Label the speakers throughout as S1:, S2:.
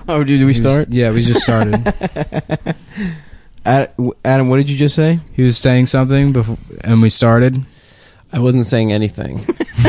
S1: Oh, did we start?
S2: Yeah, we just started.
S1: Adam, what did you just say?
S2: He was saying something before, and we started.
S3: I wasn't saying anything.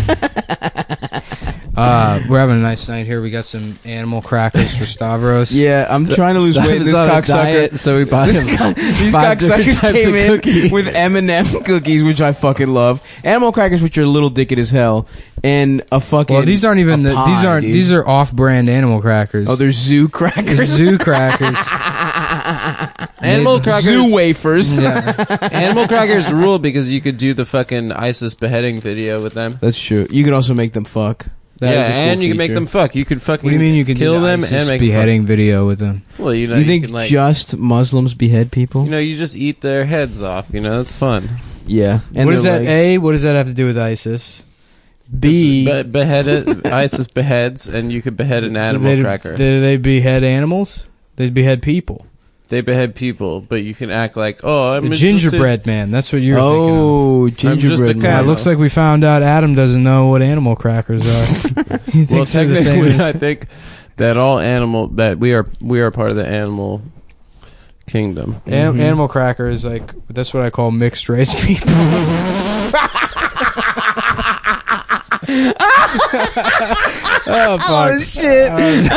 S2: We're having a nice night here. We got some animal crackers for Stavros.
S1: Yeah, I'm trying to lose weight. This cocksucker.
S3: So we bought him
S1: These
S3: 5 different
S1: cocksuckers
S3: types
S1: came
S3: of
S1: in
S3: cookie.
S1: with M&M cookies, which I fucking love. Animal crackers, which are little dicked as hell, and a fucking.
S2: Well, these aren't even.
S1: dude.
S2: These are off-brand animal crackers.
S1: Oh, they're zoo crackers.
S2: Zoo crackers.
S3: Animal crackers.
S1: Zoo wafers.
S2: Yeah.
S3: Animal crackers rule because you could do the fucking ISIS beheading video with them.
S1: That's true. You can also make them fuck. That is a cool
S3: and you can make
S1: feature.
S3: them fuck. You could fucking
S2: What do you mean you can
S3: kill
S2: do the
S3: them
S2: ISIS
S3: and make
S2: beheading
S3: them
S2: video with them?
S3: fuck. Well, you know,
S1: You think
S3: can, like,
S1: just Muslims behead people?
S3: you know, you just eat their heads off. You know, that's fun.
S1: Yeah. And
S2: What does
S1: they're
S2: that?
S1: like-
S2: A. What does that have to do with ISIS? B.
S3: Beheaded ISIS beheads, and you could behead an animal cracker.
S2: Do they behead animals? They behead people.
S3: They behead people, but you can act like, oh, I'm
S2: The
S3: just
S2: gingerbread man. That's what you're thinking of.
S1: Oh,
S3: just a
S1: gingerbread
S2: Yeah,
S3: cat.
S1: man.
S2: it looks like we found out Adam doesn't know what animal crackers are. He
S3: Well,
S2: thinks they're the same
S3: technically,
S2: as-
S3: I think that we are part of the animal kingdom.
S2: Animal cracker is like, that's what I call mixed race people. Oh fuck!
S1: Oh shit!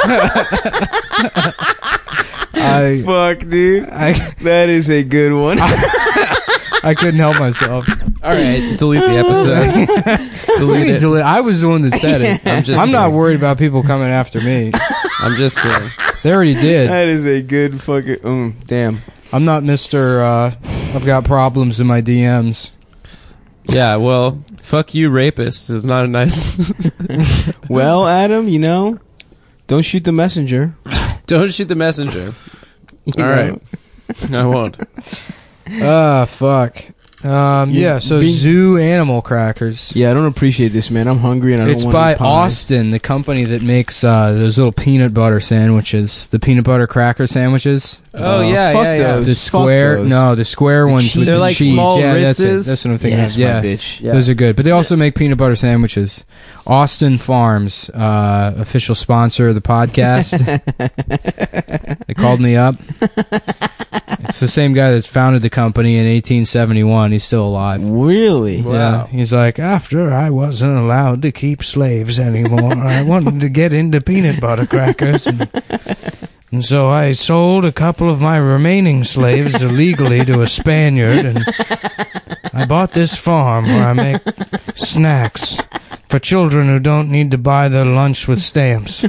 S1: Fuck, dude. That is a good one.
S2: I couldn't help myself.
S3: All right, delete the episode. delete it.
S2: I was the one that said it. I'm not worried about people coming after me.
S3: I'm just kidding.
S2: They already did.
S1: That is a good fucking. Damn.
S2: I'm not Mr. I've got problems in my DMs.
S3: Yeah, well, fuck you, rapist is not a nice.
S1: Well, Adam, you know, don't shoot the messenger.
S3: Don't shoot the messenger.
S1: You
S3: All
S1: know?
S3: right, I won't.
S2: Fuck. Yeah, so zoo animal crackers.
S1: Yeah, I don't appreciate this, man. I'm hungry and I don't
S2: It's
S1: want
S2: by
S1: any pie.
S2: Austin, the company that makes those little peanut butter sandwiches, the peanut butter cracker sandwiches.
S3: Oh, yeah,
S1: fuck
S3: yeah, yeah.
S1: those.
S2: The
S1: Fuck
S2: square,
S1: those.
S2: no, the square ones
S1: cheese.
S2: with
S3: They're
S2: the
S3: like
S2: cheese.
S3: small
S2: Yeah, that's it.
S3: Ritzes.
S2: That's what I'm thinking
S1: Yes,
S2: of. Yeah,
S1: my bitch.
S3: Yeah.
S2: those are good. But they also make peanut butter sandwiches. Austin Farms, official sponsor of the podcast. They called me up. It's the same guy that founded the company in 1871. He's still alive.
S1: Really?
S3: Wow.
S2: Yeah, he's like, after I wasn't allowed to keep slaves anymore, I wanted to get into peanut butter crackers. And so I sold a couple of my remaining slaves illegally to a Spaniard, and I bought this farm where I make snacks for children who don't need to buy their lunch with stamps.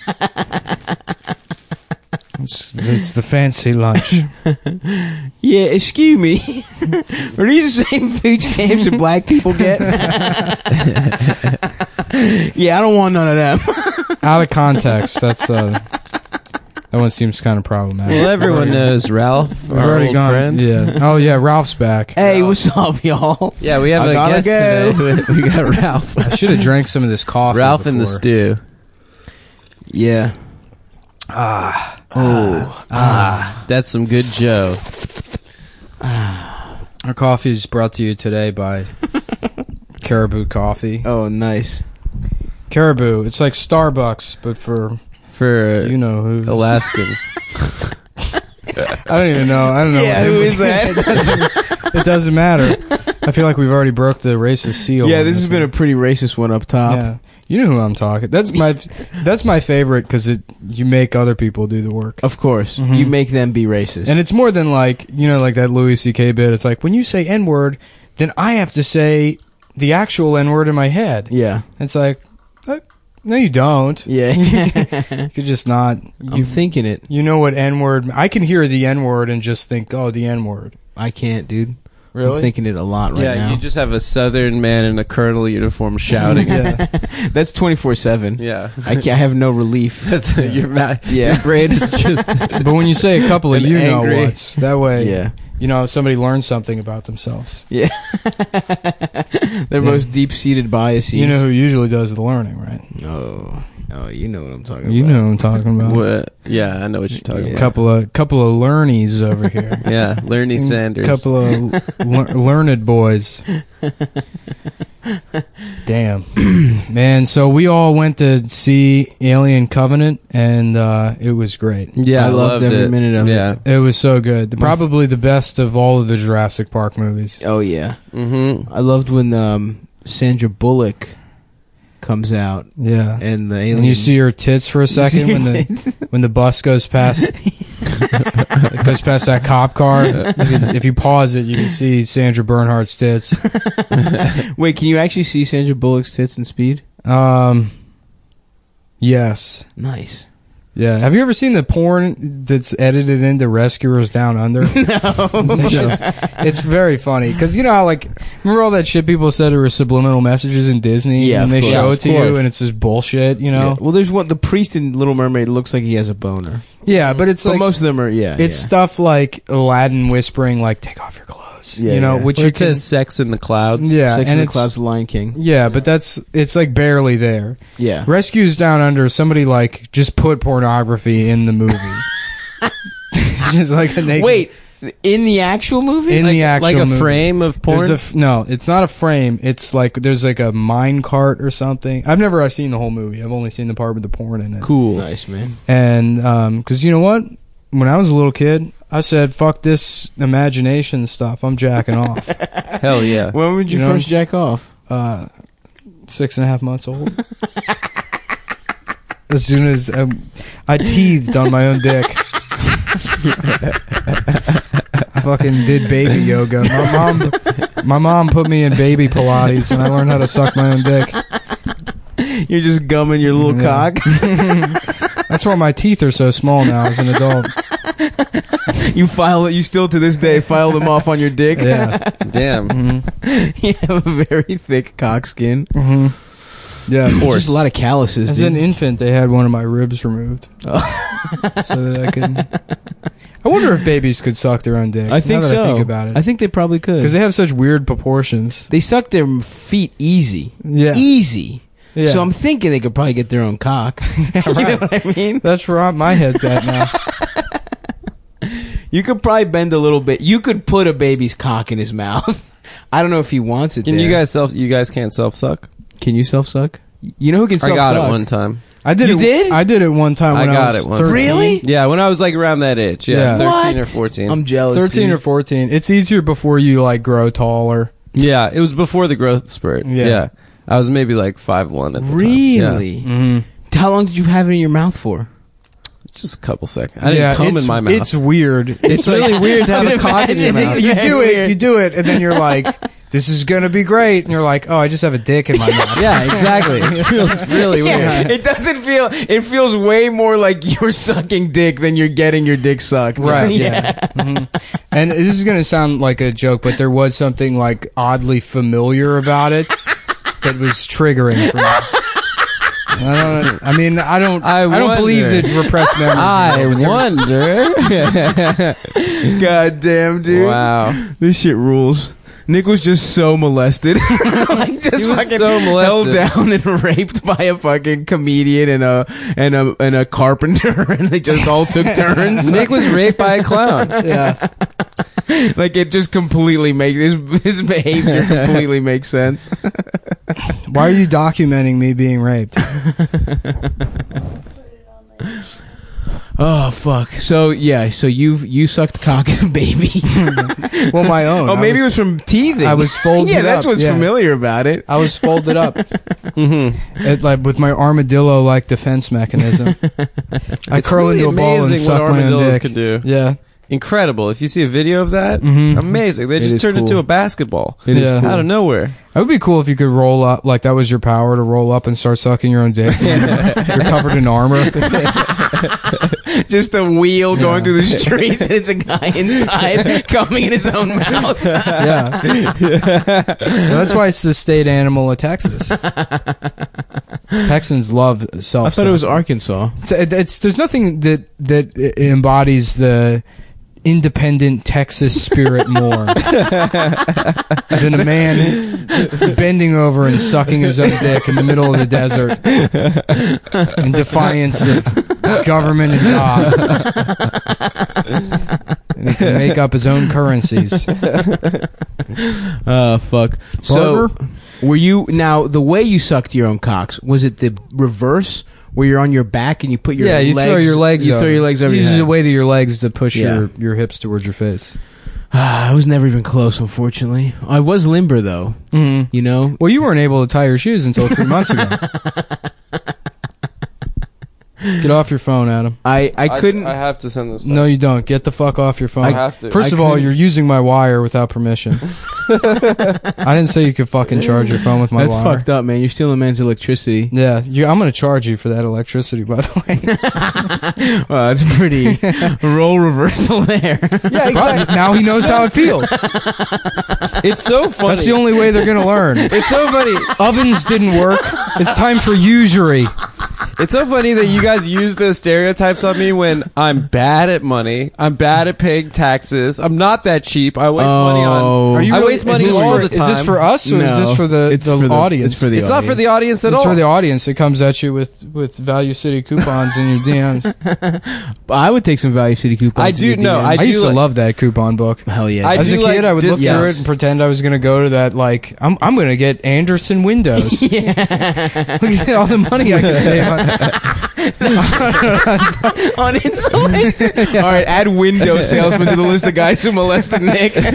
S2: It's the fancy lunch.
S1: Yeah, excuse me. Are these the same food stamps that black people get? Yeah, I don't want none of them.
S2: Out of context, that one seems kind of problematic.
S3: Well, everyone knows Ralph,
S2: We've
S3: our
S2: already
S3: old
S2: gone.
S3: friend.
S2: Yeah. Oh yeah, Ralph's back.
S1: Hey, what's up, y'all?
S3: Yeah, we have
S1: I
S3: a
S1: gotta
S3: guest
S1: go.
S3: today. We got Ralph.
S2: I should have drank some of this coffee.
S3: Ralph in the
S2: before.
S3: stew.
S1: Yeah.
S3: That's some good Joe.
S2: Our coffee is brought to you today by Caribou Coffee.
S1: Oh, nice.
S2: Caribou, it's like Starbucks, but for
S3: For
S2: you know who.
S3: Alaskans.
S2: I don't even know. I don't know.
S1: Yeah, who is that?
S2: It doesn't matter. I feel like we've already broke the racist seal.
S1: Yeah,
S2: on
S1: this has been a
S2: one.
S1: pretty racist one up top.
S2: Yeah, you know who I'm talking. That's my favorite because you make other people do the work.
S1: Of course.
S2: Mhm.
S1: You make them be racist.
S2: And it's more than like, you know, like that Louis C.K. bit. It's like, when you say N-word, then I have to say the actual N-word in my head.
S1: yeah.
S2: It's like, no, you don't.
S1: Yeah.
S2: You could just not.
S1: I'm thinking it.
S2: You know what N-word... I can hear the N-word and just think, oh, the N-word.
S1: I can't, dude.
S2: Really?
S1: I'm thinking it a lot right now.
S3: You just have a southern man in a colonel uniform shouting.
S2: Yeah.
S1: That's 24/7.
S3: Yeah.
S1: I have no relief.
S3: Your
S1: Yeah.
S3: brain is just...
S2: But when you say a couple of
S3: An angry-
S2: you-know-whats, that way,
S1: Yeah.
S2: you know, somebody learns something about themselves.
S1: Yeah. Their most deep-seated biases.
S2: You know who usually does the learning, right?
S1: Oh, you know what I'm talking
S2: You
S1: about.
S2: know who I'm talking about.
S3: What? Yeah, I know what you're talking
S1: Yeah.
S3: about.
S2: Couple of learnies over here.
S3: Yeah, Lernie Sanders.
S2: Couple of learned boys. Damn. Man, so we all went to see Alien Covenant, and it was great.
S3: Yeah,
S1: I loved every minute of it.
S2: It was so good. Probably the best of all of the Jurassic Park movies.
S1: Oh yeah.
S3: Mm-hmm.
S1: I loved when Sandra Bullock comes out
S2: Yeah.
S1: and the alien.
S2: And you see her tits for a second when the bus goes past. It goes past that cop car. If you pause it, you can see Sandra Bernhardt's tits.
S1: Wait, can you actually see Sandra Bullock's tits in Speed?
S2: Yes.
S1: Nice.
S2: Yeah. Have you ever seen the porn that's edited into Rescuers Down Under? No. It's very funny. Because you know how, like, remember all that shit people said there were subliminal messages in Disney?
S1: Yeah,
S2: and they
S1: of course.
S2: show
S1: Yeah,
S2: it
S1: of
S2: to
S1: course.
S2: you and it's just bullshit, you know?
S1: Yeah. Well, there's one. The priest in Little Mermaid looks like he has a boner.
S2: Yeah, but it's
S1: But
S2: like...
S1: most of them are,
S2: It's stuff like Aladdin whispering, like, take off your clothes.
S1: Yeah,
S2: you know,
S1: yeah.
S2: which
S3: Where
S2: you
S3: it
S2: can...
S3: says sex in the clouds.
S2: Yeah,
S1: Sex
S2: and
S1: in the
S2: it's...
S1: Clouds, The Lion King.
S2: Yeah, but it's like barely there.
S1: Yeah.
S2: Rescues Down Under, somebody like just put pornography in the movie. It's just like a naked...
S1: Wait, in the actual movie?
S2: In the actual
S3: like a
S2: movie.
S3: frame of porn.
S2: There's no, it's not a frame. It's like there's like a mine cart or something. I've never seen the whole movie. I've only seen the part with the porn in it.
S3: Cool.
S1: Nice, man.
S2: And because you know what, when I was a little kid, I said, "Fuck this imagination stuff. I'm jacking off."
S3: Hell yeah.
S1: When would you
S2: You know-
S1: first jack off?
S2: 6.5 months old. As soon as I teethed on my own dick. I fucking did baby yoga. My mom put me in baby Pilates, and I learned how to suck my own dick.
S1: You're just gumming your little
S2: Yeah.
S1: cock.
S2: That's why my teeth are so small now as an adult.
S1: You still to this day file them off on your dick.
S2: Yeah.
S3: Damn.
S2: Mm-hmm.
S1: You have a very thick cock skin.
S2: Mm-hmm. Yeah.
S1: Just a lot of calluses.
S2: As
S1: dude.
S2: an infant, they had one of my ribs removed. So that I could... I wonder if babies could suck their own dick.
S1: I think
S2: now that
S1: so.
S2: I think about it.
S1: I think they probably could.
S2: Because they have such weird proportions.
S1: They suck their feet easy.
S2: Yeah.
S1: Easy.
S2: Yeah.
S1: So I'm thinking they could probably get their own cock. You know what I mean?
S2: That's where my head's at now.
S1: You could probably bend a little bit. You could put a baby's cock in his mouth. I don't know if he wants it.
S3: Can
S1: there.
S3: you guys can't self suck?
S1: Can you self suck? You know who can
S3: I
S1: self
S3: got
S1: suck?
S3: it one time.
S2: I did
S1: You
S2: it.
S1: did?
S2: I did it one time when
S3: I
S2: I
S3: got
S2: was
S3: it once.
S2: 13.
S1: Really?
S3: Yeah, when I was like around that age. Yeah,
S2: Yeah.
S3: 13 or
S1: What?
S3: 14.
S1: I'm jealous.
S2: 13 or
S1: dude.
S2: 14. It's easier before you like grow taller.
S3: Yeah, it was before the growth spurt.
S2: Yeah.
S3: Yeah. I was maybe like 5'1" at the time.
S1: Really?
S3: Yeah.
S2: Mm-hmm.
S1: How long did you have it in your mouth for?
S3: Just a couple seconds. I didn't come in my mouth.
S2: It's weird.
S3: It's really weird to have a cock in your mouth.
S2: You do
S1: Very
S2: it,
S1: weird.
S2: you do it, and then you're like, this is gonna be great. And you're like, oh, I just have a dick in my mouth.
S3: Yeah, exactly. It feels really weird.
S1: Yeah, it doesn't feel. It feels way more like you're sucking dick than you're getting your dick sucked.
S2: Right, yeah. Mhm. And this is going to sound like a joke, but there was something like oddly familiar about it that was triggering for me. I don't believe
S3: wonder.
S2: that repressed memories.
S3: I wonder.
S1: God damn, dude.
S3: Wow.
S1: This shit rules. Nick was just so molested. Like just
S3: He was
S1: fucking
S3: so molested.
S1: held down and raped by a fucking comedian and a carpenter, and they just all took turns.
S3: Nick was raped by a clown.
S2: Yeah.
S1: Like it just completely makes his behavior completely makes sense.
S2: Why are you documenting me being raped?
S1: Oh fuck. So yeah, so you sucked cock as a baby.
S2: Well, my own.
S1: Oh, maybe it was from teething.
S2: I was folded
S1: Yeah, that's
S2: up,
S1: what's
S2: yeah.
S1: familiar about it.
S2: I was folded up.
S3: Mm-hmm.
S2: Like with my armadillo-like defense mechanism. I curl
S3: really
S2: into a ball and
S3: amazing
S2: suck
S3: what
S2: my own
S3: armadillos
S2: dick.
S3: can do.
S2: Yeah.
S3: Incredible. If you see a video of that,
S2: Mhm.
S3: amazing. They
S1: It
S3: just
S1: is
S3: turned
S1: cool.
S3: into a basketball.
S1: It is
S2: Yeah.
S1: cool.
S3: Out of nowhere.
S2: It would be cool if you could roll up, like that was your power to roll up and start sucking your own dick. You're covered in armor.
S1: Just a wheel going through the streets, and it's a guy inside coming in his own mouth.
S2: Yeah. That's why it's the state animal of Texas. Texans love self.
S1: I thought it was Arkansas.
S2: There's nothing that embodies the independent Texas spirit more than a man bending over and sucking his own dick in the middle of the desert in defiance of government and God. And he can make up his own currencies.
S1: Fuck.
S2: Barber?
S1: Were you now the way you sucked your own cocks? Was it the reverse, where you're on your back and you put your
S2: you
S1: legs,
S2: throw your legs.
S1: You throw your legs over.
S2: You
S1: your
S2: use
S1: head.
S2: the weight of your legs to push
S1: Yeah.
S2: your hips towards your face.
S1: I was never even close, unfortunately. I was limber though.
S2: Mm-hmm.
S1: You know.
S2: Well, you weren't able to tie your shoes until 3 months ago. Get off your phone, Adam.
S1: I couldn't.
S3: I have to send them stuff.
S2: No, you don't. Get the fuck off your phone.
S3: I have to.
S2: First
S1: I
S2: of all,
S1: couldn't-
S2: you're using my wire without permission. I didn't say you could fucking charge your phone with my
S1: That's
S2: wire.
S1: fucked up, man. You're stealing man's electricity.
S2: Yeah, I'm going to charge you for that electricity, by the way.
S1: Well, that's pretty role reversal there.
S3: Yeah, exactly.
S2: Now he knows how it feels.
S3: It's so funny.
S2: That's the only way they're going to learn.
S3: It's so funny.
S2: Ovens didn't work. It's time for usury.
S3: It's so funny that you guys use the stereotypes on me when I'm bad at money. I'm bad at paying taxes. I'm not that cheap. I waste money on.
S2: Are you
S3: I
S2: really-
S3: waste money
S2: is this
S3: all
S2: for-
S3: the time.
S2: Is this for us or is
S1: No,
S2: this for the
S1: it's for the-
S2: audience?
S1: it's for the
S3: It's not for the audience at
S2: It's
S3: all.
S2: for the audience. It comes at you with Value City coupons in your DMs.
S1: I would take some Value City coupons.
S3: I
S1: in
S3: do-
S1: your
S3: no,
S1: DMs.
S2: I
S3: do
S2: used to
S3: like-
S2: love that coupon book.
S1: Hell yeah.
S3: I
S2: As a
S3: do
S2: kid,
S3: like
S2: I would look through it
S1: discounts.
S2: and pretend I was going to go to that, like, I'm going to get Anderson Windows. Look at all the money I could save.
S1: On insulation. All right, add window salesman to the list of guys who molested Nick.
S3: Did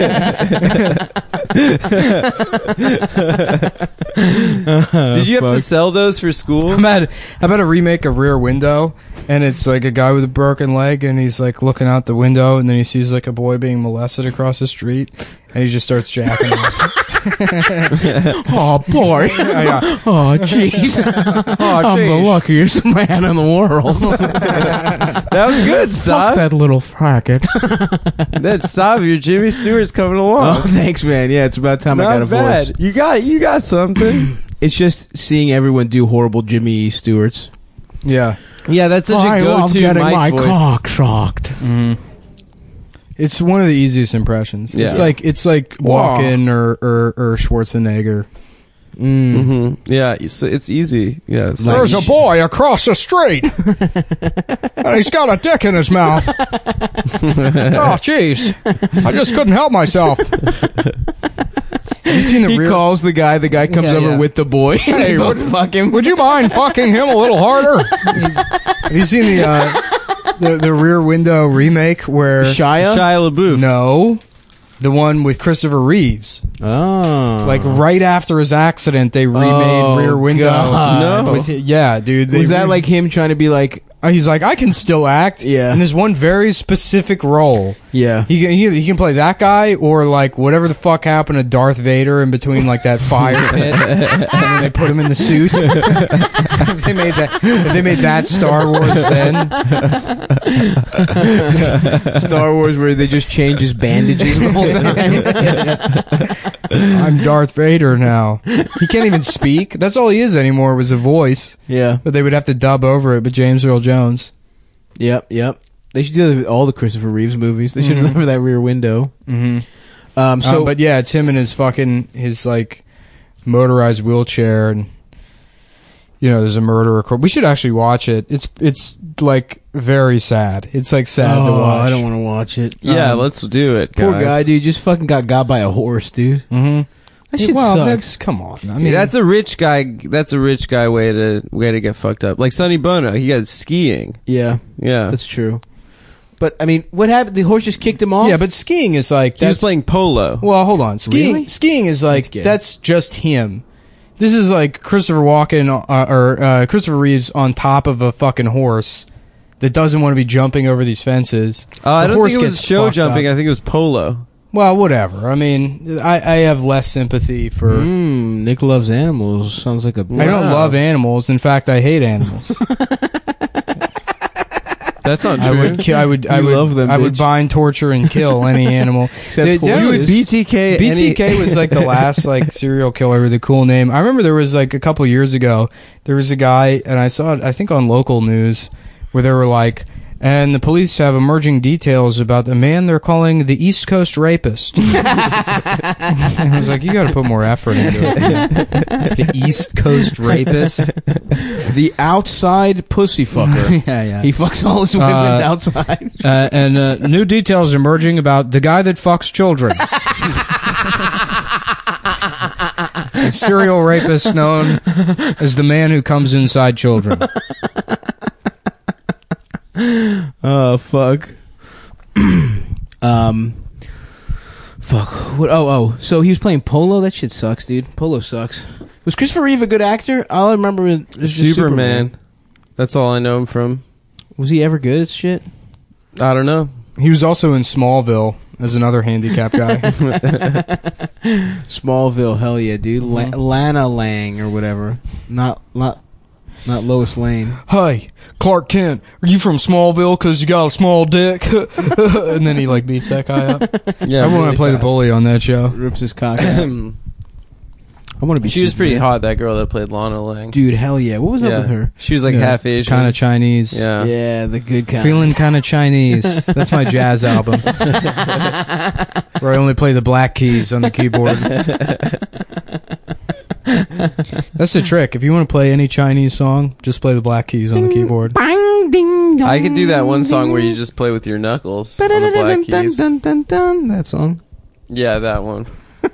S3: you have to sell those for school?
S2: I'm at a remake of Rear Window, and it's like a guy with a broken leg, and he's like looking out the window, and then he sees like a boy being molested across the street, and he just starts jacking off.
S1: Oh boy. Oh jeez. I'm the luckiest man in the world.
S3: That was good,
S1: Fuck
S3: Sav.
S1: that little fracket.
S3: That Sav, your Jimmy Stewart's coming along.
S1: Oh, thanks, man. Yeah, it's about time I got a
S3: Not bad.
S1: voice.
S3: You got something.
S1: It's just seeing everyone do horrible Jimmy Stewarts.
S2: Yeah.
S3: Yeah, that's such a go-to
S1: getting my
S3: Mike voice.
S1: cock shocked.
S2: It's one of the easiest impressions.
S3: Yeah.
S2: It's like Walken or Schwarzenegger.
S3: Mm-hmm. Yeah, it's easy. Yeah, it's like,
S2: There's a boy across the street, and he's got a dick in his mouth. Oh, jeez. I just couldn't help myself. Have you seen the
S1: He
S2: rear?
S1: calls the guy comes
S2: Yeah,
S1: over
S2: yeah.
S1: with the boy.
S2: Hey,
S1: They both fuck him.
S2: Would you mind fucking him a little harder? Have you seen the Rear Window remake where
S1: Shia?
S3: Shia LaBeouf.
S2: No, the one with Christopher Reeves.
S1: Oh.
S2: Like right after his accident, they remade
S1: Oh,
S2: Rear Window.
S1: God.
S3: No.
S2: Yeah, dude.
S1: Was that like him trying to be like,
S2: He's like, I can still act.
S1: Yeah.
S2: And there's one very specific role.
S1: yeah.
S2: He can play that guy or like whatever the fuck happened to Darth Vader in between like that fire pit, and then they put him in the suit. They made that Star Wars then.
S1: Star Wars where they just change his bandages the whole time.
S2: I'm Darth Vader now. He can't even speak. That's all he is anymore was a voice.
S1: Yeah.
S2: But they would have to dub over it. But James Earl Jones.
S1: Yep. They should do that with all the Christopher Reeves movies. They should have done for that Rear Window.
S2: Mm-hmm.
S1: So,
S2: but yeah, it's him and his like motorized wheelchair, and there's a murderer. We should actually watch it. It's like very sad. It's like sad to watch.
S1: I don't want to watch it.
S3: Yeah, let's do it, guys.
S1: Poor guy, dude, just fucking got by a horse, dude.
S2: Mm-hmm.
S1: That shit
S2: well,
S1: sucks.
S2: that's come on. I mean,
S3: That's a rich guy way to get fucked up. Like Sonny Bono, he got skiing.
S1: Yeah,
S3: Yeah.
S1: that's true. But I mean, what happened? The horse just kicked him off.
S2: yeah, but skiing is like
S3: He was
S2: that's
S3: playing polo.
S2: Well, hold on.
S1: Really?
S2: Skiing is like
S1: That's gay.
S2: that's just him. This is like Christopher Walken or Christopher Reeves on top of a fucking horse that doesn't want to be jumping over these fences.
S3: I
S2: The
S3: don't
S2: horse
S3: think it was
S2: gets
S3: show
S2: fucked
S3: jumping.
S2: up.
S3: I think it was polo.
S2: Well, whatever. I mean, I have less sympathy for.
S1: Nick loves animals. Sounds like a.
S2: I don't love animals. In fact, I hate animals.
S3: That's not
S2: I
S3: true.
S2: would. I would. I
S1: You
S2: would.
S1: love them,
S2: I would
S1: bitch.
S2: bind, torture, and kill any animal.
S1: Except
S2: Did- did-
S1: horses.
S3: BTK.
S2: BTK was like the last like serial killer with a cool name. I remember there was like a couple years ago, there was a guy, and I saw it, I think on local news, where they were like, and the police have emerging details about the man they're calling the East Coast rapist. I was like, you got to put more effort into it. The East Coast rapist.
S1: The outside pussy fucker.
S2: Yeah.
S1: He fucks all his women outside.
S2: And new details emerging about the guy that fucks children. A serial rapist known as the man who comes inside children.
S1: Oh, fuck. Fuck. What? Oh. So he was playing Polo? That shit sucks, dude. Polo sucks. Was Christopher Reeve a good actor? All I remember is just
S3: Superman. That's all I know him from.
S1: Was he ever good at shit?
S3: I don't know.
S2: He was also in Smallville as another handicapped guy.
S1: Smallville, hell yeah, dude. Lana Lang or whatever. Not Lois Lane.
S2: Hi, Clark Kent. Are you from Smallville because you got a small dick? And then he like beats that guy up.
S3: Yeah,
S2: I want to play the bully on that show.
S1: Rips his cock out. I want to be.
S3: She was
S1: Superman.
S3: pretty hot. That girl that played Lana Lang.
S1: Dude, hell yeah. What was up with her?
S3: She was like half Asian,
S2: kind of Chinese.
S3: Yeah.
S1: Yeah, the good kind.
S2: Feeling kind of Chinese. That's my jazz album. Where I only play the black keys on the keyboard. That's the trick. If you want to play any Chinese song, just play the black keys on the keyboard.
S1: Bang, ding, dong,
S3: I could do that one song where you just play with your knuckles on the black keys.
S1: That song.
S3: Yeah, that one.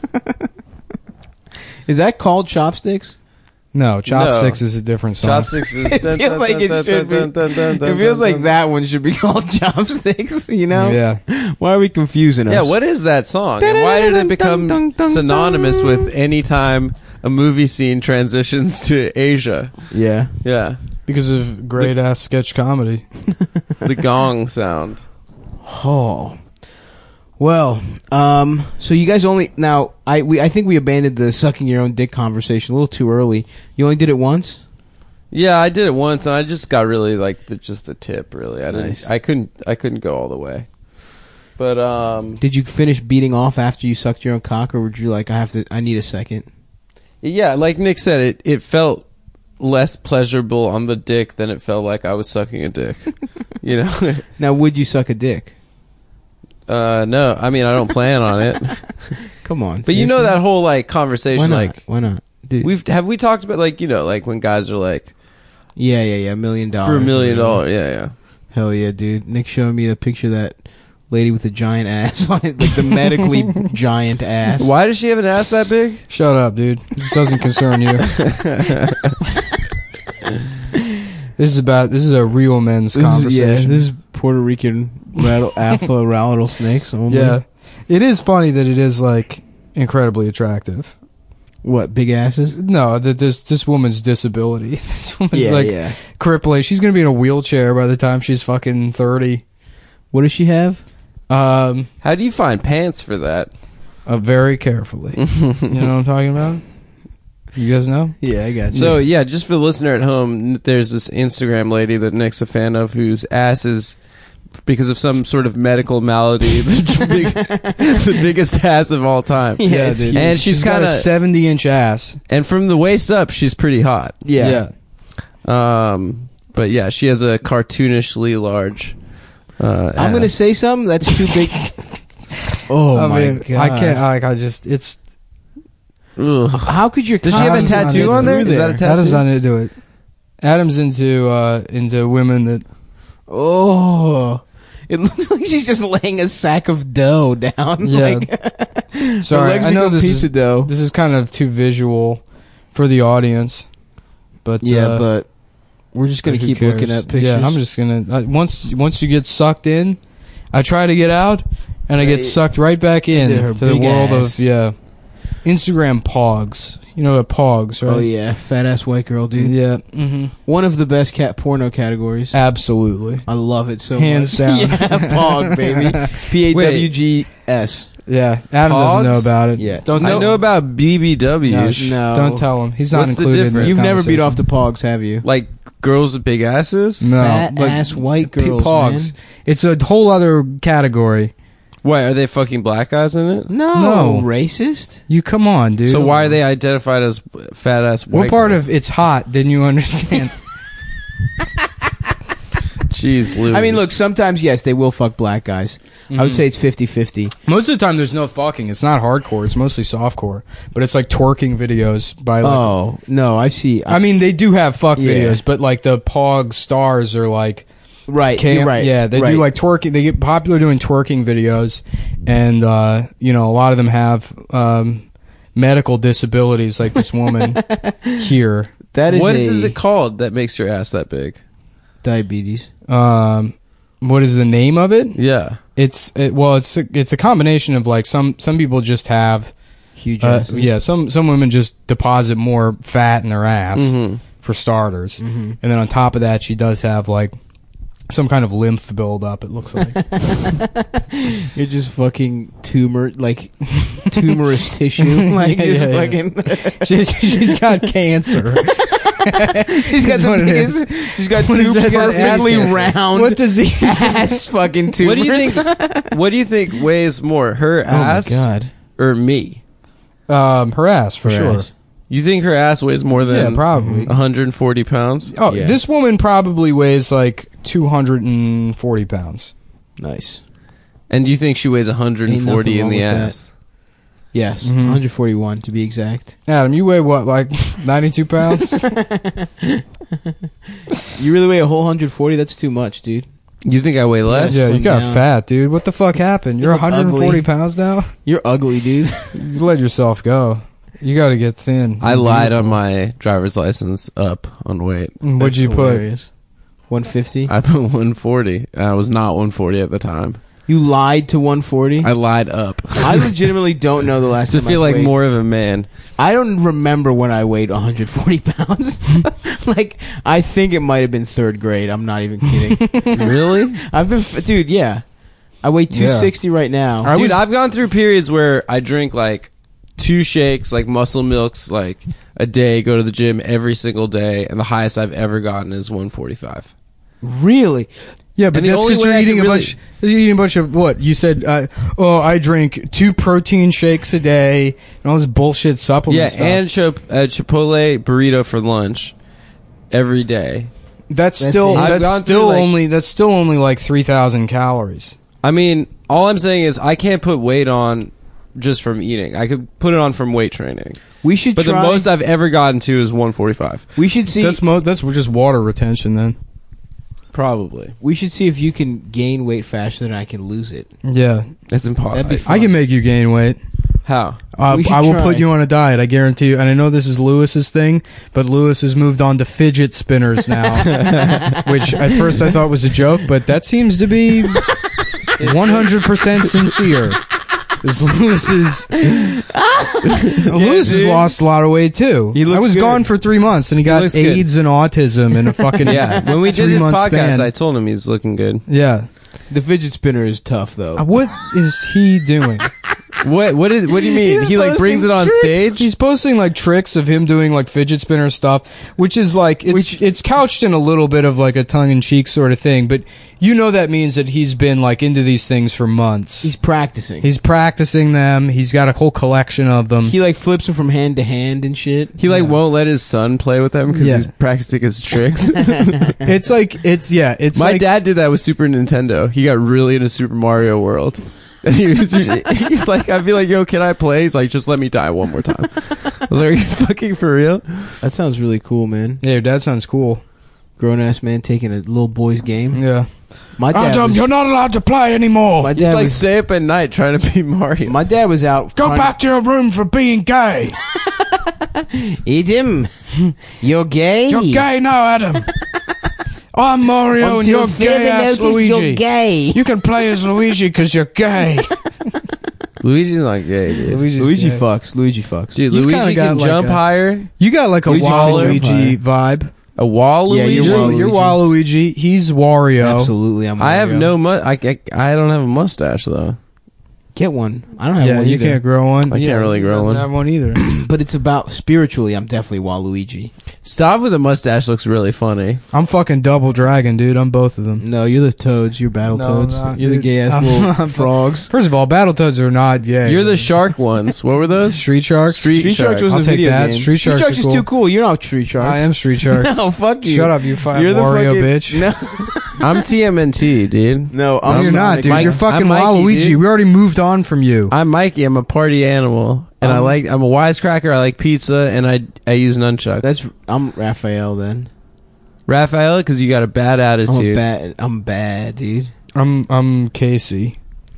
S1: Is that called Chopsticks?
S2: No, Chopsticks is a different song.
S3: Chopsticks is.
S1: It feels like it should be. It feels like that one should be called Chopsticks, you know?
S2: Yeah.
S1: Why are we confusing us?
S3: Yeah, what is that song? And why did it become synonymous with any time a movie scene transitions to Asia?
S1: Yeah.
S3: Yeah.
S2: Because of great-ass sketch comedy.
S3: The gong sound.
S1: Oh. Well, so you guys only now I think we abandoned the sucking your own dick conversation a little too early. You only did it once?
S3: Yeah, I did it once, and I just got really like just the tip. Really,
S1: Nice.
S3: I couldn't go all the way. But
S1: Did you finish beating off after you sucked your own cock, or were you like, I need a second?
S3: yeah, like Nick said, it felt less pleasurable on the dick than it felt like I was sucking a dick. You know.
S1: Now, would you suck a dick?
S3: No, I mean I don't plan on it.
S1: Come on.
S3: But you know that whole like conversation,
S1: Why not? Dude.
S3: we talked about like like when guys are like
S1: Yeah, $1 million.
S3: for $1 million, yeah.
S1: Hell yeah, dude. Nick showed me a picture of that lady with the giant ass on it, like the medically giant ass.
S3: Why does she have an ass that big?
S2: Shut up, dude. This doesn't concern you. This is a real men's conversation.
S1: This is Puerto Rican alpha rattlesnakes only.
S2: Yeah. It is funny that it is like incredibly attractive.
S1: What, big asses?
S2: No, that this woman's disability. This woman's crippling. She's gonna be in a wheelchair by the time she's fucking 30.
S1: What does she have?
S3: How do you find pants for that?
S2: Very carefully. You know what I'm talking about? You guys know?
S1: Yeah, I got you.
S3: So yeah, just for the listener at home, there's this Instagram lady that Nick's a fan of whose ass is, because of some sort of medical malady, the biggest ass of all time.
S1: Yeah, dude.
S3: And she's
S2: got
S3: kind
S2: a
S3: of
S2: 70-inch ass.
S3: And from the waist up, she's pretty hot.
S1: Yeah.
S3: But yeah, she has a cartoonishly large.
S1: I'm gonna say something that's too big.
S2: Oh
S1: my God.
S2: I can't. I just. It's.
S3: Ugh.
S1: How could your
S3: Does she have a
S2: Adam's
S3: tattoo on there? Is that a tattoo?
S2: Adam's not into it. Adam's into women that.
S1: Oh, it looks like she's just laying a sack of dough down.
S2: Yeah.
S1: Like,
S2: Sorry, I know this
S1: pizza
S2: is
S1: dough.
S2: this is kind of too visual for the audience, but
S1: but we're just gonna
S2: who
S1: keep
S2: cares?
S1: looking at pictures.
S2: Yeah, I'm just gonna once you get sucked in, I try to get out, and I get sucked right back in
S1: Into her
S2: to the
S1: big
S2: world
S1: ass.
S2: of Instagram pogs. You know what pogs, right?
S1: Oh yeah, fat ass white girl, dude.
S2: Yeah. Mm-hmm.
S1: One of the best cat porno categories.
S2: Absolutely.
S1: I love it so
S2: Hands
S1: much.
S2: down.
S1: Yeah, Pog, baby. PAWGS.
S2: Yeah. Adam doesn't know
S3: Pogs?
S2: about it.
S1: Yeah.
S2: Don't
S3: I
S2: tell
S3: know about BBWs.
S1: No.
S2: Don't tell him. He's not
S3: What's the
S2: included in
S3: difference?
S2: this
S1: You've never beat
S2: conversation.
S1: off to Pogs, have you?
S3: Like girls with big asses?
S2: No.
S1: Fat
S2: like,
S1: ass white girls,
S2: Pogs.
S1: man.
S2: It's a whole other category.
S3: Why, are they fucking black guys in it?
S1: No.
S2: No.
S1: Racist?
S2: You come on, dude.
S3: So why are they identified as fat ass white
S2: What part
S3: girls?
S2: of it's hot didn't you understand?
S3: Jeez, Louise.
S1: I mean, look, sometimes, yes, they will fuck black guys. I would say it's 50-50.
S2: Most of the time there's no fucking. It's not hardcore. It's mostly softcore. But it's like twerking videos by like...
S1: Oh, no, I see.
S2: I mean, they do have fuck
S1: Yeah.
S2: videos, but like the Pog stars are like...
S1: right, you're right.
S2: Yeah, they
S1: right.
S2: do like twerking. They get popular doing twerking videos, and a lot of them have medical disabilities like this woman here.
S1: That is
S3: What is it called that makes your ass that big?
S1: diabetes.
S2: What is the name of it?
S3: Yeah.
S2: It's a combination of like some people just have
S1: Huge asses.
S2: yeah, some women just deposit more fat in their ass
S3: Mm-hmm.
S2: for starters.
S1: Mhm.
S2: And then on top of that, she does have like some kind of lymph buildup, it looks like.
S1: You're just fucking tumorous tissue. Like,
S2: Yeah,
S1: just
S2: yeah,
S1: fucking.
S2: she's got cancer.
S1: She's got
S2: That's
S1: the
S2: what it
S1: biggest.
S2: is.
S1: She's got
S2: What
S1: two
S2: is that?
S1: perfectly
S3: Ass cancer.
S1: round.
S2: What disease?
S1: ass fucking tumors?
S3: What do you think? What do you think weighs more, her
S1: Oh my
S3: ass
S1: god.
S3: or me?
S2: Her ass, for
S1: Her
S2: sure.
S1: ass.
S3: You think her ass weighs more
S2: Yeah,
S3: than
S2: probably.
S3: 140 pounds?
S2: Oh,
S1: Yeah.
S2: this woman probably weighs like 240 pounds.
S1: Nice.
S3: And do you think she weighs
S1: Ain't
S3: 140
S1: nothing
S3: in
S1: wrong
S3: the
S1: with that.
S3: ass?
S1: Yes,
S2: Mhm.
S1: 141 to be exact.
S2: Adam, you weigh what, like 92 pounds?
S1: You really weigh a whole 140? That's too much, dude.
S3: You think I weigh less?
S2: Yeah, you
S1: Slim
S2: got
S1: down.
S2: fat, dude. What the fuck happened? You're
S1: You look
S2: 140
S1: ugly.
S2: pounds now?
S1: You're ugly, dude.
S2: You let yourself go. You got to get thin.
S3: I lied on my driver's license up on weight.
S2: What'd
S1: That's
S2: you
S1: hilarious. 150?
S3: I put 140. I was not 140 at the time.
S1: You lied to 140?
S3: I lied up
S1: I legitimately don't know the last
S3: to
S1: time
S3: feel
S1: I
S3: like
S1: weighed.
S3: more of a man.
S1: I don't remember when I weighed 140 pounds. Like, I think it might have been third grade. I'm not even kidding.
S3: Really?
S1: I've been, dude, yeah. I weigh 260 right now.
S3: Dude, I've gone through periods where I drink like 2 shakes, like Muscle Milks, like a day, go to the gym every single day, and the highest I've ever gotten is 145.
S1: Really?
S2: Yeah, but
S3: And the
S2: that's
S3: only
S2: because
S3: way
S2: you're
S3: I
S2: eating
S3: could
S2: a
S3: really-
S2: bunch. You're eating a bunch of what? You said, I drink 2 protein shakes a day and all this bullshit supplement
S3: Yeah,
S2: stuff.
S3: and Chipotle burrito for lunch every day.
S2: that's
S1: That's
S2: still
S1: it.
S3: I've
S2: that's
S3: gone
S2: still
S3: through, like-
S2: only that's still only like 3,000 calories.
S3: I mean, all I'm saying is I can't put weight on just from eating. I could put it on from weight training.
S1: We should
S3: But
S1: try.
S3: the most I've ever gotten to is 145.
S1: we should see.
S2: That's just water retention then.
S3: Probably.
S1: We should see if you can gain weight faster than I can lose it.
S2: Yeah,
S3: It's impossible.
S1: That'd be fun.
S2: I can make you gain weight.
S3: How?
S1: We should
S2: I will
S1: try.
S2: put you on a diet. I guarantee you. And I know this is Lewis's thing, but Lewis has moved on to fidget spinners now, which at first I thought was a joke, but that seems to be 100% sincere. Is Lewis has
S3: dude.
S2: lost a lot of weight too.
S3: He looks
S2: I was
S3: good.
S2: gone for 3 months, and he got
S3: looks good.
S2: AIDS and autism in a fucking
S3: Yeah. When we did
S2: 3
S3: his
S2: month
S3: podcast,
S2: span.
S3: I told him he's looking good.
S2: Yeah.
S1: The fidget spinner is tough, though.
S2: What is he doing?
S3: What do you mean?
S1: He's
S3: He like brings it on
S1: posting
S3: stage?
S2: He's posting like tricks of him doing like fidget spinner stuff, which is like it's couched in a little bit of like a tongue in cheek sort of thing, but you know that means that he's been like into these things for months.
S1: He's practicing.
S2: He's practicing them. He's got a whole collection of them.
S1: He like flips them from hand to hand and shit.
S3: He like
S2: Yeah.
S3: won't let his son play with them because
S2: Yeah.
S3: he's practicing his tricks.
S2: It's like it's
S3: My
S2: like,
S3: dad did that with Super Nintendo. He got really into Super Mario World. And he's like, I'd be like, yo, can I play? He's like, just let me die one more time. I was like, are you fucking for real?
S1: That sounds really cool, man.
S2: Yeah, your dad sounds cool.
S1: Grown ass man taking a little boy's game.
S2: Yeah.
S1: My dad.
S2: Adam,
S1: Was,
S2: you're not allowed to play anymore.
S1: my
S3: He's
S1: dad
S3: like,
S1: was.
S3: stay up at night trying to be Mario.
S1: My dad was out.
S2: Go
S1: trying-
S2: back to your room for being gay.
S1: Eat him. You're gay.
S2: You're gay now, Adam. I'm Mario and
S1: Until
S2: you're
S1: further
S2: gay ass
S1: notice,
S2: Luigi.
S1: you're gay.
S2: You can play as Luigi because you're gay.
S3: Luigi's not gay, dude.
S1: Luigi fucks. Luigi fucks.
S3: Dude,
S2: You've
S3: Luigi
S2: kinda got
S3: can
S2: like
S3: jump
S2: a-
S3: higher.
S2: You got like a
S3: Luigi
S2: Waluigi vibe.
S3: A wall
S1: Yeah,
S3: Luigi?
S1: you're Waluigi.
S2: You're Waluigi. He's Wario.
S1: Absolutely, I'm.
S3: I have
S1: Mario.
S3: no I don't have a mustache though.
S1: Get one. I don't have
S2: Yeah,
S1: one
S2: you
S1: either.
S2: can't grow one.
S3: I can't really
S2: he
S3: grow
S2: doesn't
S3: one.
S2: have one either.
S1: But it's about spiritually. I'm definitely Waluigi.
S3: Stav with a mustache looks really funny.
S2: I'm fucking Double Dragon, dude. I'm both of them.
S1: No, you're the Toads. You're Battle
S2: No,
S1: Toads.
S2: I'm not,
S1: You're the
S2: dude.
S1: gay ass
S2: I'm
S1: little
S2: not.
S1: frogs.
S2: First of all, Battletoads are not gay.
S3: You're the shark ones. What were those?
S2: Street Sharks.
S3: Street Sharks
S1: was
S2: I'll
S1: a
S2: take
S1: video
S2: that.
S1: game.
S2: Street Sharks are
S1: is
S2: cool.
S1: too cool. You're not Street Sharks.
S2: I am Street Sharks.
S1: No, fuck you.
S2: Shut up, you fucking
S1: You're the
S2: Wario
S1: fucking,
S2: bitch.
S1: No,
S3: I'm TMNT, dude.
S1: no,
S2: No,
S1: I'm
S2: you're not,
S1: Sonic.
S2: dude.
S3: Mike-
S2: You're fucking
S3: I'm Mikey,
S2: Waluigi.
S3: dude.
S2: We already moved on from you.
S3: I'm Mikey. I'm a party animal, and I'm a wisecracker. I like pizza, and I use nunchucks.
S1: I'm Raphael then.
S3: Raphael, because you got a bad attitude.
S1: I'm bad, dude.
S2: I'm Casey.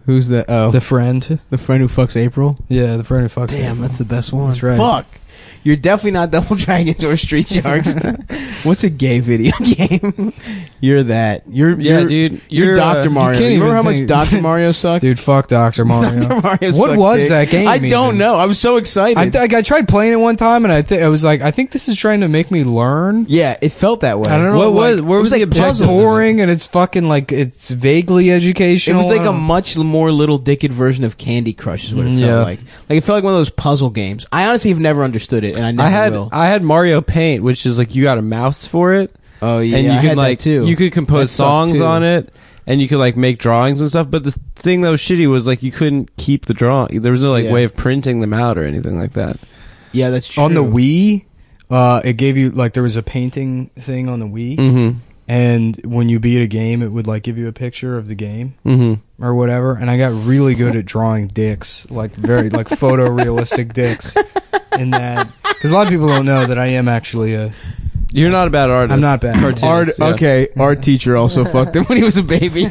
S1: Who's that? Oh,
S2: The friend.
S1: the friend who fucks April.
S2: Yeah, the friend who fucks.
S1: Damn, that's the best one.
S2: That's right.
S1: Fuck. You're definitely not Double Dragons or Street Sharks. What's a gay video game? You're that. You're
S3: dude.
S1: You're Dr. Mario.
S2: can't
S1: You remember how
S2: even
S1: much
S2: think-
S1: Dr. Mario sucked?
S2: Dude, fuck Dr. Mario.
S1: Dr. Mario
S2: What
S1: sucked
S2: was
S1: dick.
S2: that game
S1: I don't
S2: even?
S1: know. I was so excited.
S2: I tried playing it one time, and I was like, I think this is trying to make me learn.
S1: yeah, it felt that way.
S2: I don't know.
S3: What was?
S2: like,
S3: Where was
S1: like
S3: the
S2: It's
S3: objective?
S2: boring, and it's fucking like it's vaguely
S1: It
S2: educational.
S1: was like
S2: I
S1: a
S2: don't-
S1: much more little dicked version of Candy Crush is what it felt
S2: Yeah.
S1: like. Like it felt like one of those puzzle games. I honestly have never understood it, and I never will.
S3: I had Mario Paint, which is like you got a mouse for it,
S1: Oh yeah,
S3: and you
S1: I
S3: could
S1: had
S3: like
S1: that too.
S3: you could compose
S1: That sucked,
S3: songs
S1: too.
S3: on it, and you could like make drawings and stuff. But the thing that was shitty was like you couldn't keep the drawing. There was no like
S1: Yeah.
S3: way of printing them out or anything like that.
S1: Yeah, that's true.
S2: on the Wii. It gave you like there was a painting thing on the Wii,
S3: Mm-hmm.
S2: and when you beat a game, it would like give you a picture of the game
S3: Mm-hmm.
S2: or whatever. And I got really good at drawing dicks, like very like photorealistic dicks. In that, because a lot of people don't know that I am actually a.
S3: You're not a bad artist.
S2: I'm not bad.
S3: Cartoonist,
S1: Art,
S3: yeah.
S1: okay, art teacher also fucked him when he was a baby.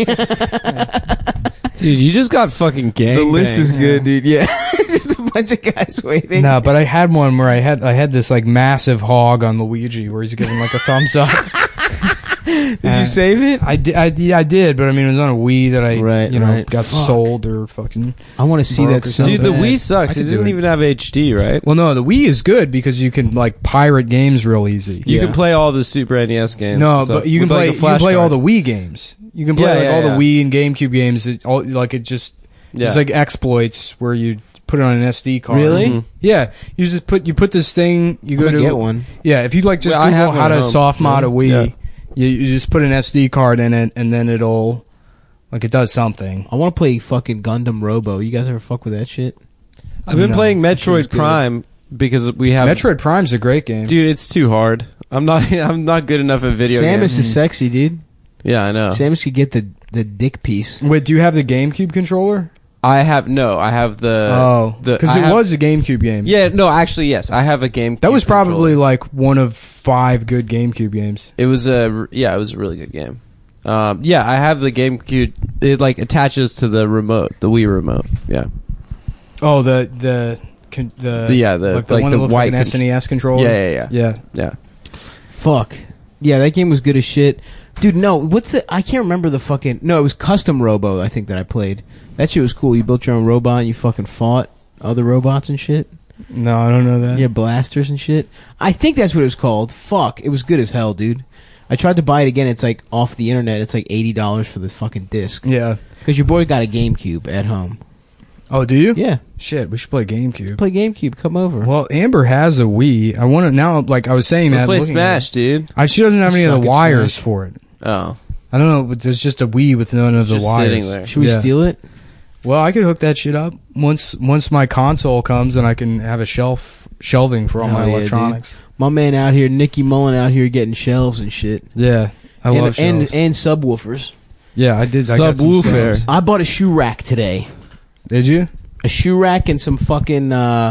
S3: Dude, you just got fucking gang.
S1: The list is
S3: banged.
S1: good, dude. Yeah, it's just a bunch of guys waiting.
S2: No, but I had one where I had this like massive hog on Luigi where he's giving like a thumbs up.
S1: Did you save it?
S2: I did, but I mean it was on a Wii that I
S1: Right, right.
S2: got
S1: Fuck.
S2: sold or fucking.
S1: I want to see
S2: Broke
S1: that
S2: or
S1: so
S3: Dude, the
S1: bad.
S3: Wii
S2: I
S3: sucks.
S2: could
S3: It
S2: do
S3: didn't
S2: it.
S3: even have HD, right?
S2: Well, no, the Wii is good because you can like pirate games real easy.
S3: You
S1: Yeah.
S3: can play all the Super NES games.
S2: No,
S3: and stuff
S2: but you can
S3: with, like,
S2: play
S3: a
S2: you
S3: flash
S2: can play all
S3: card.
S2: the Wii games. You can play
S3: Yeah,
S2: like
S3: yeah,
S2: all
S3: yeah.
S2: the Wii and GameCube games. It just
S3: Yeah.
S2: it's like exploits where you put it on an SD card.
S1: Really?
S3: Mhm.
S2: Yeah, you put this thing. You
S1: I'm
S2: go
S1: gonna
S2: to
S1: get one.
S2: Yeah, if you like just
S3: Well, I
S2: Google
S3: have
S2: how
S3: one
S2: to
S3: at home.
S2: soft mod a Wii,
S3: Yeah.
S2: you just put an SD card in it, and then it'll like it does something.
S1: I want to play fucking Gundam Robo. You guys ever fuck with that shit?
S3: I've been
S2: No,
S3: playing
S1: that shit was
S3: Metroid
S1: good.
S3: Prime because we have
S2: Metroid Prime's a great game.
S3: Dude, it's too hard. I'm not good enough at video
S1: Samus
S3: games.
S1: is sexy, dude.
S3: Yeah, I know.
S1: Samus could get the dick piece.
S2: Wait, do you have the GameCube controller?
S3: I have the
S2: because
S3: I
S2: it
S3: have-
S2: was a GameCube game.
S3: Yeah, no, actually yes. I have a game.
S2: That was probably like one of 5 good GameCube games.
S3: It was it was a really good game. Yeah, I have the GameCube. It like attaches to the remote, the Wii remote. Yeah.
S2: Oh, the
S3: yeah, the-
S2: like the
S3: like
S2: one
S3: the
S2: that looks like an
S3: white
S2: SNES controller.
S3: Yeah.
S1: Fuck. Yeah, that game was good as shit. Dude, no, I can't remember the fucking, no, it was Custom Robo, I think, that I played. That shit was cool. You built your own robot and you fucking fought other robots and shit.
S2: No, I don't know that.
S1: Yeah, blasters and shit. I think that's what it was called. Fuck, it was good as hell, dude. I tried to buy it again. It's like off the internet. It's like $80 for the fucking disc.
S2: Yeah.
S1: Because your boy got a GameCube at home.
S2: Oh, do you?
S1: Yeah,
S2: Shit, we should play GameCube.
S1: play GameCube. Come over.
S2: Well, Amber has a Wii. I want to now. Like I was saying,
S3: Let's
S2: that
S3: play
S2: looking at
S3: Smash, dude.
S2: it. She doesn't have any of
S1: Suck
S2: the
S1: at
S2: wires
S1: Smash.
S2: for it.
S3: Oh,
S2: I don't know. But there's just a Wii with none of the
S3: Just
S2: wires.
S3: sitting there.
S1: Should we
S2: Yeah.
S1: steal it?
S2: Well, I could hook that shit up once my console comes and I can have a shelving for all
S1: Hell
S2: my
S1: yeah,
S2: electronics.
S1: My man out here, Nicky Mullen out here getting shelves and shit.
S2: Yeah, I love shelves.
S1: and subwoofers.
S2: Yeah, I did. I got some
S3: Subwoofer.
S2: shelves.
S1: I bought a shoe rack today.
S2: Did you?
S1: A shoe rack and some fucking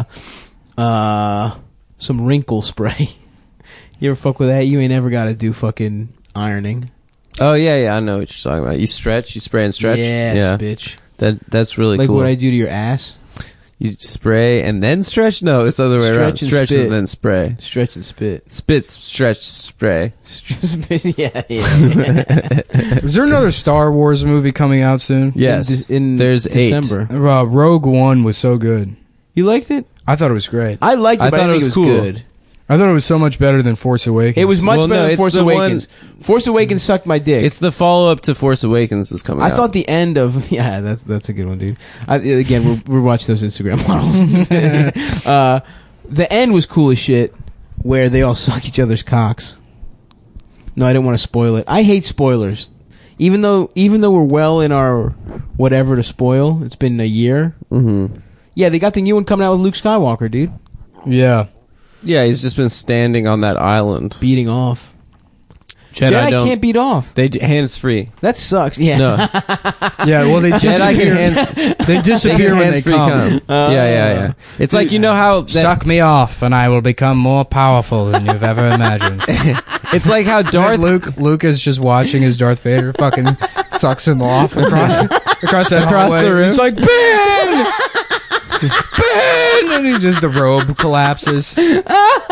S1: some wrinkle spray. You ever fuck with that? You ain't ever got to do fucking ironing.
S3: oh yeah. I know what you're talking about. You stretch, you spray and stretch.
S1: Yes,
S3: yeah,
S1: bitch.
S3: that's really
S1: Like
S3: cool.
S1: what I do to your ass.
S3: You spray and then stretch? No, it's the other way around.
S1: Stretch and
S3: Stretch
S1: spit.
S3: and then spray.
S1: Stretch and spit.
S3: Spit, stretch, spray.
S1: yeah.
S2: Is there another Star Wars movie coming out soon?
S3: Yes.
S1: In
S3: There's 8.
S1: December.
S2: Rogue One was so good.
S1: You liked it?
S2: I thought it was great.
S1: I liked it,
S3: I
S1: but I
S3: thought
S1: didn't
S3: it
S1: think
S3: was
S1: it was
S3: cool.
S1: good.
S2: I thought it was so much better than Force Awakens.
S1: It was much
S3: Well, no,
S1: better than
S3: it's
S1: Force
S3: the one-
S1: Awakens. Force Awakens sucked my dick.
S3: It's the follow up to Force Awakens is coming
S1: I
S3: out.
S1: thought the end of that's a good one, dude. Again, we're watching those Instagram models. The end was cool as shit, where they all suck each other's cocks. No, I didn't want to spoil it. I hate spoilers. Even though we're well in our whatever to spoil, it's been a year.
S3: Mm-hmm.
S1: Yeah, they got the new one coming out with Luke Skywalker, dude,
S2: Yeah.
S3: Yeah, he's just been standing on that island.
S1: beating off.
S3: Jedi don't-
S1: can't beat off.
S3: They hands free.
S1: That sucks. Yeah.
S3: No,
S2: Yeah, well, they
S3: Jedi can
S2: disappear.
S3: hands.
S2: They disappear when they come.
S3: Yeah. It's like, you know how that,
S2: Suck me off, and I will become more powerful than you've ever imagined.
S3: it's like how Darth
S2: Luke is just watching as Darth Vader fucking sucks him off across. across the room. He's like, Ben! Ben! And the robe collapses.
S3: Yeah.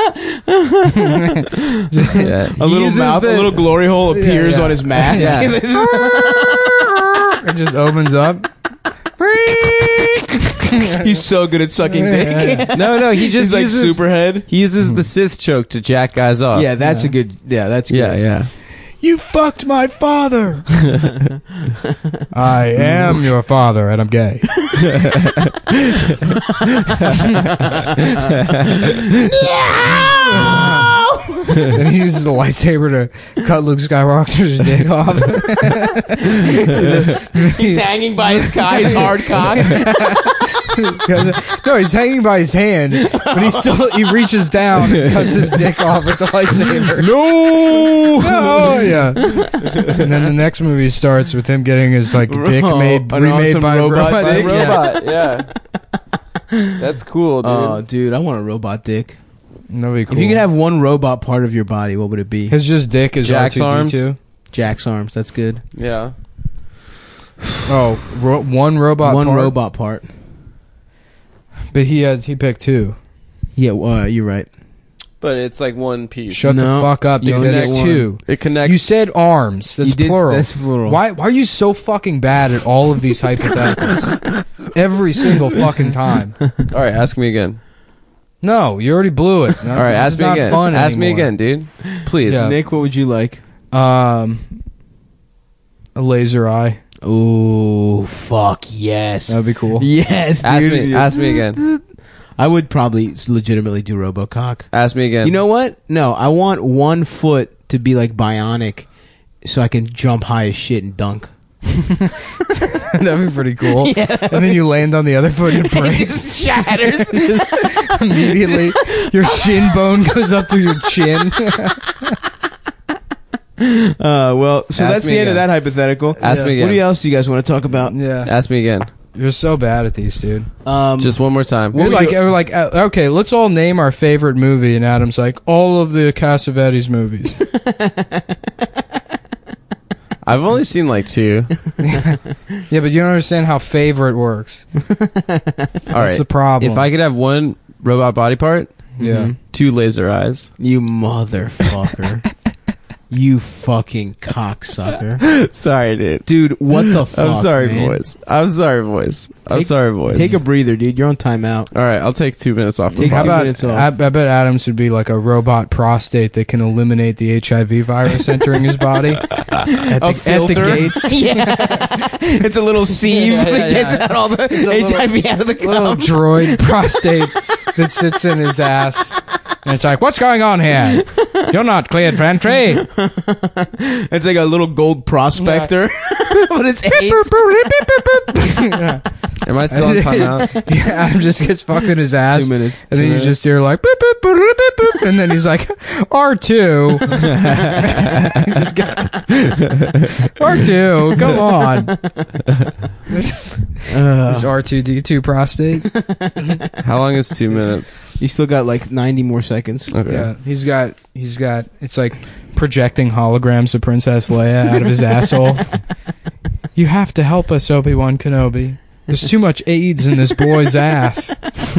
S1: A little glory hole appears on his mask.
S3: Yeah.
S2: It just opens up.
S1: He's so good at sucking dick.
S3: No, he just
S1: He's like
S3: uses,
S1: Superhead.
S3: He uses the Sith choke to jack guys off.
S1: Yeah, that's a good. Yeah, that's good.
S3: Yeah.
S2: You fucked my father. I am your father, and I'm gay. And he uses the lightsaber to cut Luke Skywalker's dick off.
S1: He's hanging by his hard cock.
S2: No, he's hanging by his hand, but he reaches down and cuts his dick off with the lightsaber. No, yeah. And then the next movie starts with him getting his dick remade
S1: awesome
S2: by a robot.
S1: dick.
S3: Yeah. That's cool, dude.
S1: Oh, dude, I want a robot dick.
S2: That'd be cool.
S1: If you could have one robot part of your body, what would it be?
S2: His just dick is
S3: Jack's
S2: R2D2.
S3: arms?
S1: Jack's arms. That's good.
S3: Yeah.
S2: Oh, one robot
S1: One
S2: part?
S1: robot part.
S2: But he picked two.
S1: Yeah, you're right.
S3: But it's like one piece.
S2: Shut the fuck up,
S1: you
S2: dude.
S1: only
S2: That's
S1: get one.
S2: two.
S3: It connects.
S2: You said arms. That's
S1: You did-
S2: plural.
S1: that's plural.
S2: Why are you so fucking bad at all of these hypotheticals? Every single fucking time.
S3: All right, ask me again.
S2: No, you already blew it. No,
S3: All right,
S2: this
S3: ask
S2: is
S3: me
S2: not
S3: again.
S2: fun
S3: Ask me
S2: anymore.
S3: again, dude. Please.
S2: Yeah.
S1: Nick, what would you like?
S2: A laser eye.
S1: Oh, fuck yes.
S2: That'd be cool.
S1: Yes,
S3: Ask
S1: dude.
S3: me. Ask me again.
S1: I would probably legitimately do RoboCock.
S3: Ask me again.
S1: You know what? No, I want one foot to be like bionic so I can jump high as shit and dunk.
S2: That'd be pretty cool.
S1: Yeah.
S2: And then you land on the other foot and it
S1: It
S2: breaks.
S1: just shatters.
S2: Immediately, your shin bone goes up to your chin.
S1: Well, so
S3: Ask
S1: that's
S3: me
S1: the end of
S3: again.
S1: that hypothetical.
S3: Ask me again.
S1: What else do you guys want to talk about?
S2: Yeah.
S3: Ask me again.
S2: You're so bad at these, dude.
S3: Just one more time.
S2: We're like, okay, let's all name our favorite movie, and Adam's like, all of the Cassavetes movies.
S3: I've only seen like two.
S2: Yeah, but you don't understand how favorite works.
S3: All
S2: That's
S3: right.
S2: the problem.
S3: If I could have one robot body part,
S2: Yeah.
S3: two laser eyes.
S1: You motherfucker. You fucking cocksucker.
S3: Sorry, dude.
S1: Dude, what the fuck,
S3: I'm sorry,
S1: man?
S3: boys. I'm sorry, boys. I'm sorry, boys.
S1: Take a breather, dude. You're on timeout.
S3: All right, I'll take 2 minutes off the
S1: Take-
S2: How
S3: clock.
S1: Two
S2: about,
S1: minutes off.
S2: I bet Adams would be like a robot prostate that can eliminate the HIV virus entering his body at the gates.
S1: Yeah. It's a little sieve
S3: Yeah,
S1: that gets out all the HIV out of the
S2: Little
S1: cum.
S2: droid prostate that sits in his ass. And it's like, what's going on here? You're not cleared for entry.
S1: It's like a little gold prospector. But it's AIDS.
S3: Am I still on timeout?
S2: Yeah, Adam just gets fucked in his ass.
S1: 2 minutes.
S2: And then you just hear like, boop, boop, boop, boop, boop, boop, and then he's like, R2. He just got, R2, come on. This R2D2 prostate.
S3: How long is 2 minutes?
S1: You still got like 90 more seconds.
S3: Okay.
S2: Yeah, he's got, it's like projecting holograms of Princess Leia out of his asshole. You have to help us, Obi-Wan Kenobi. There's too much AIDS in this boy's ass.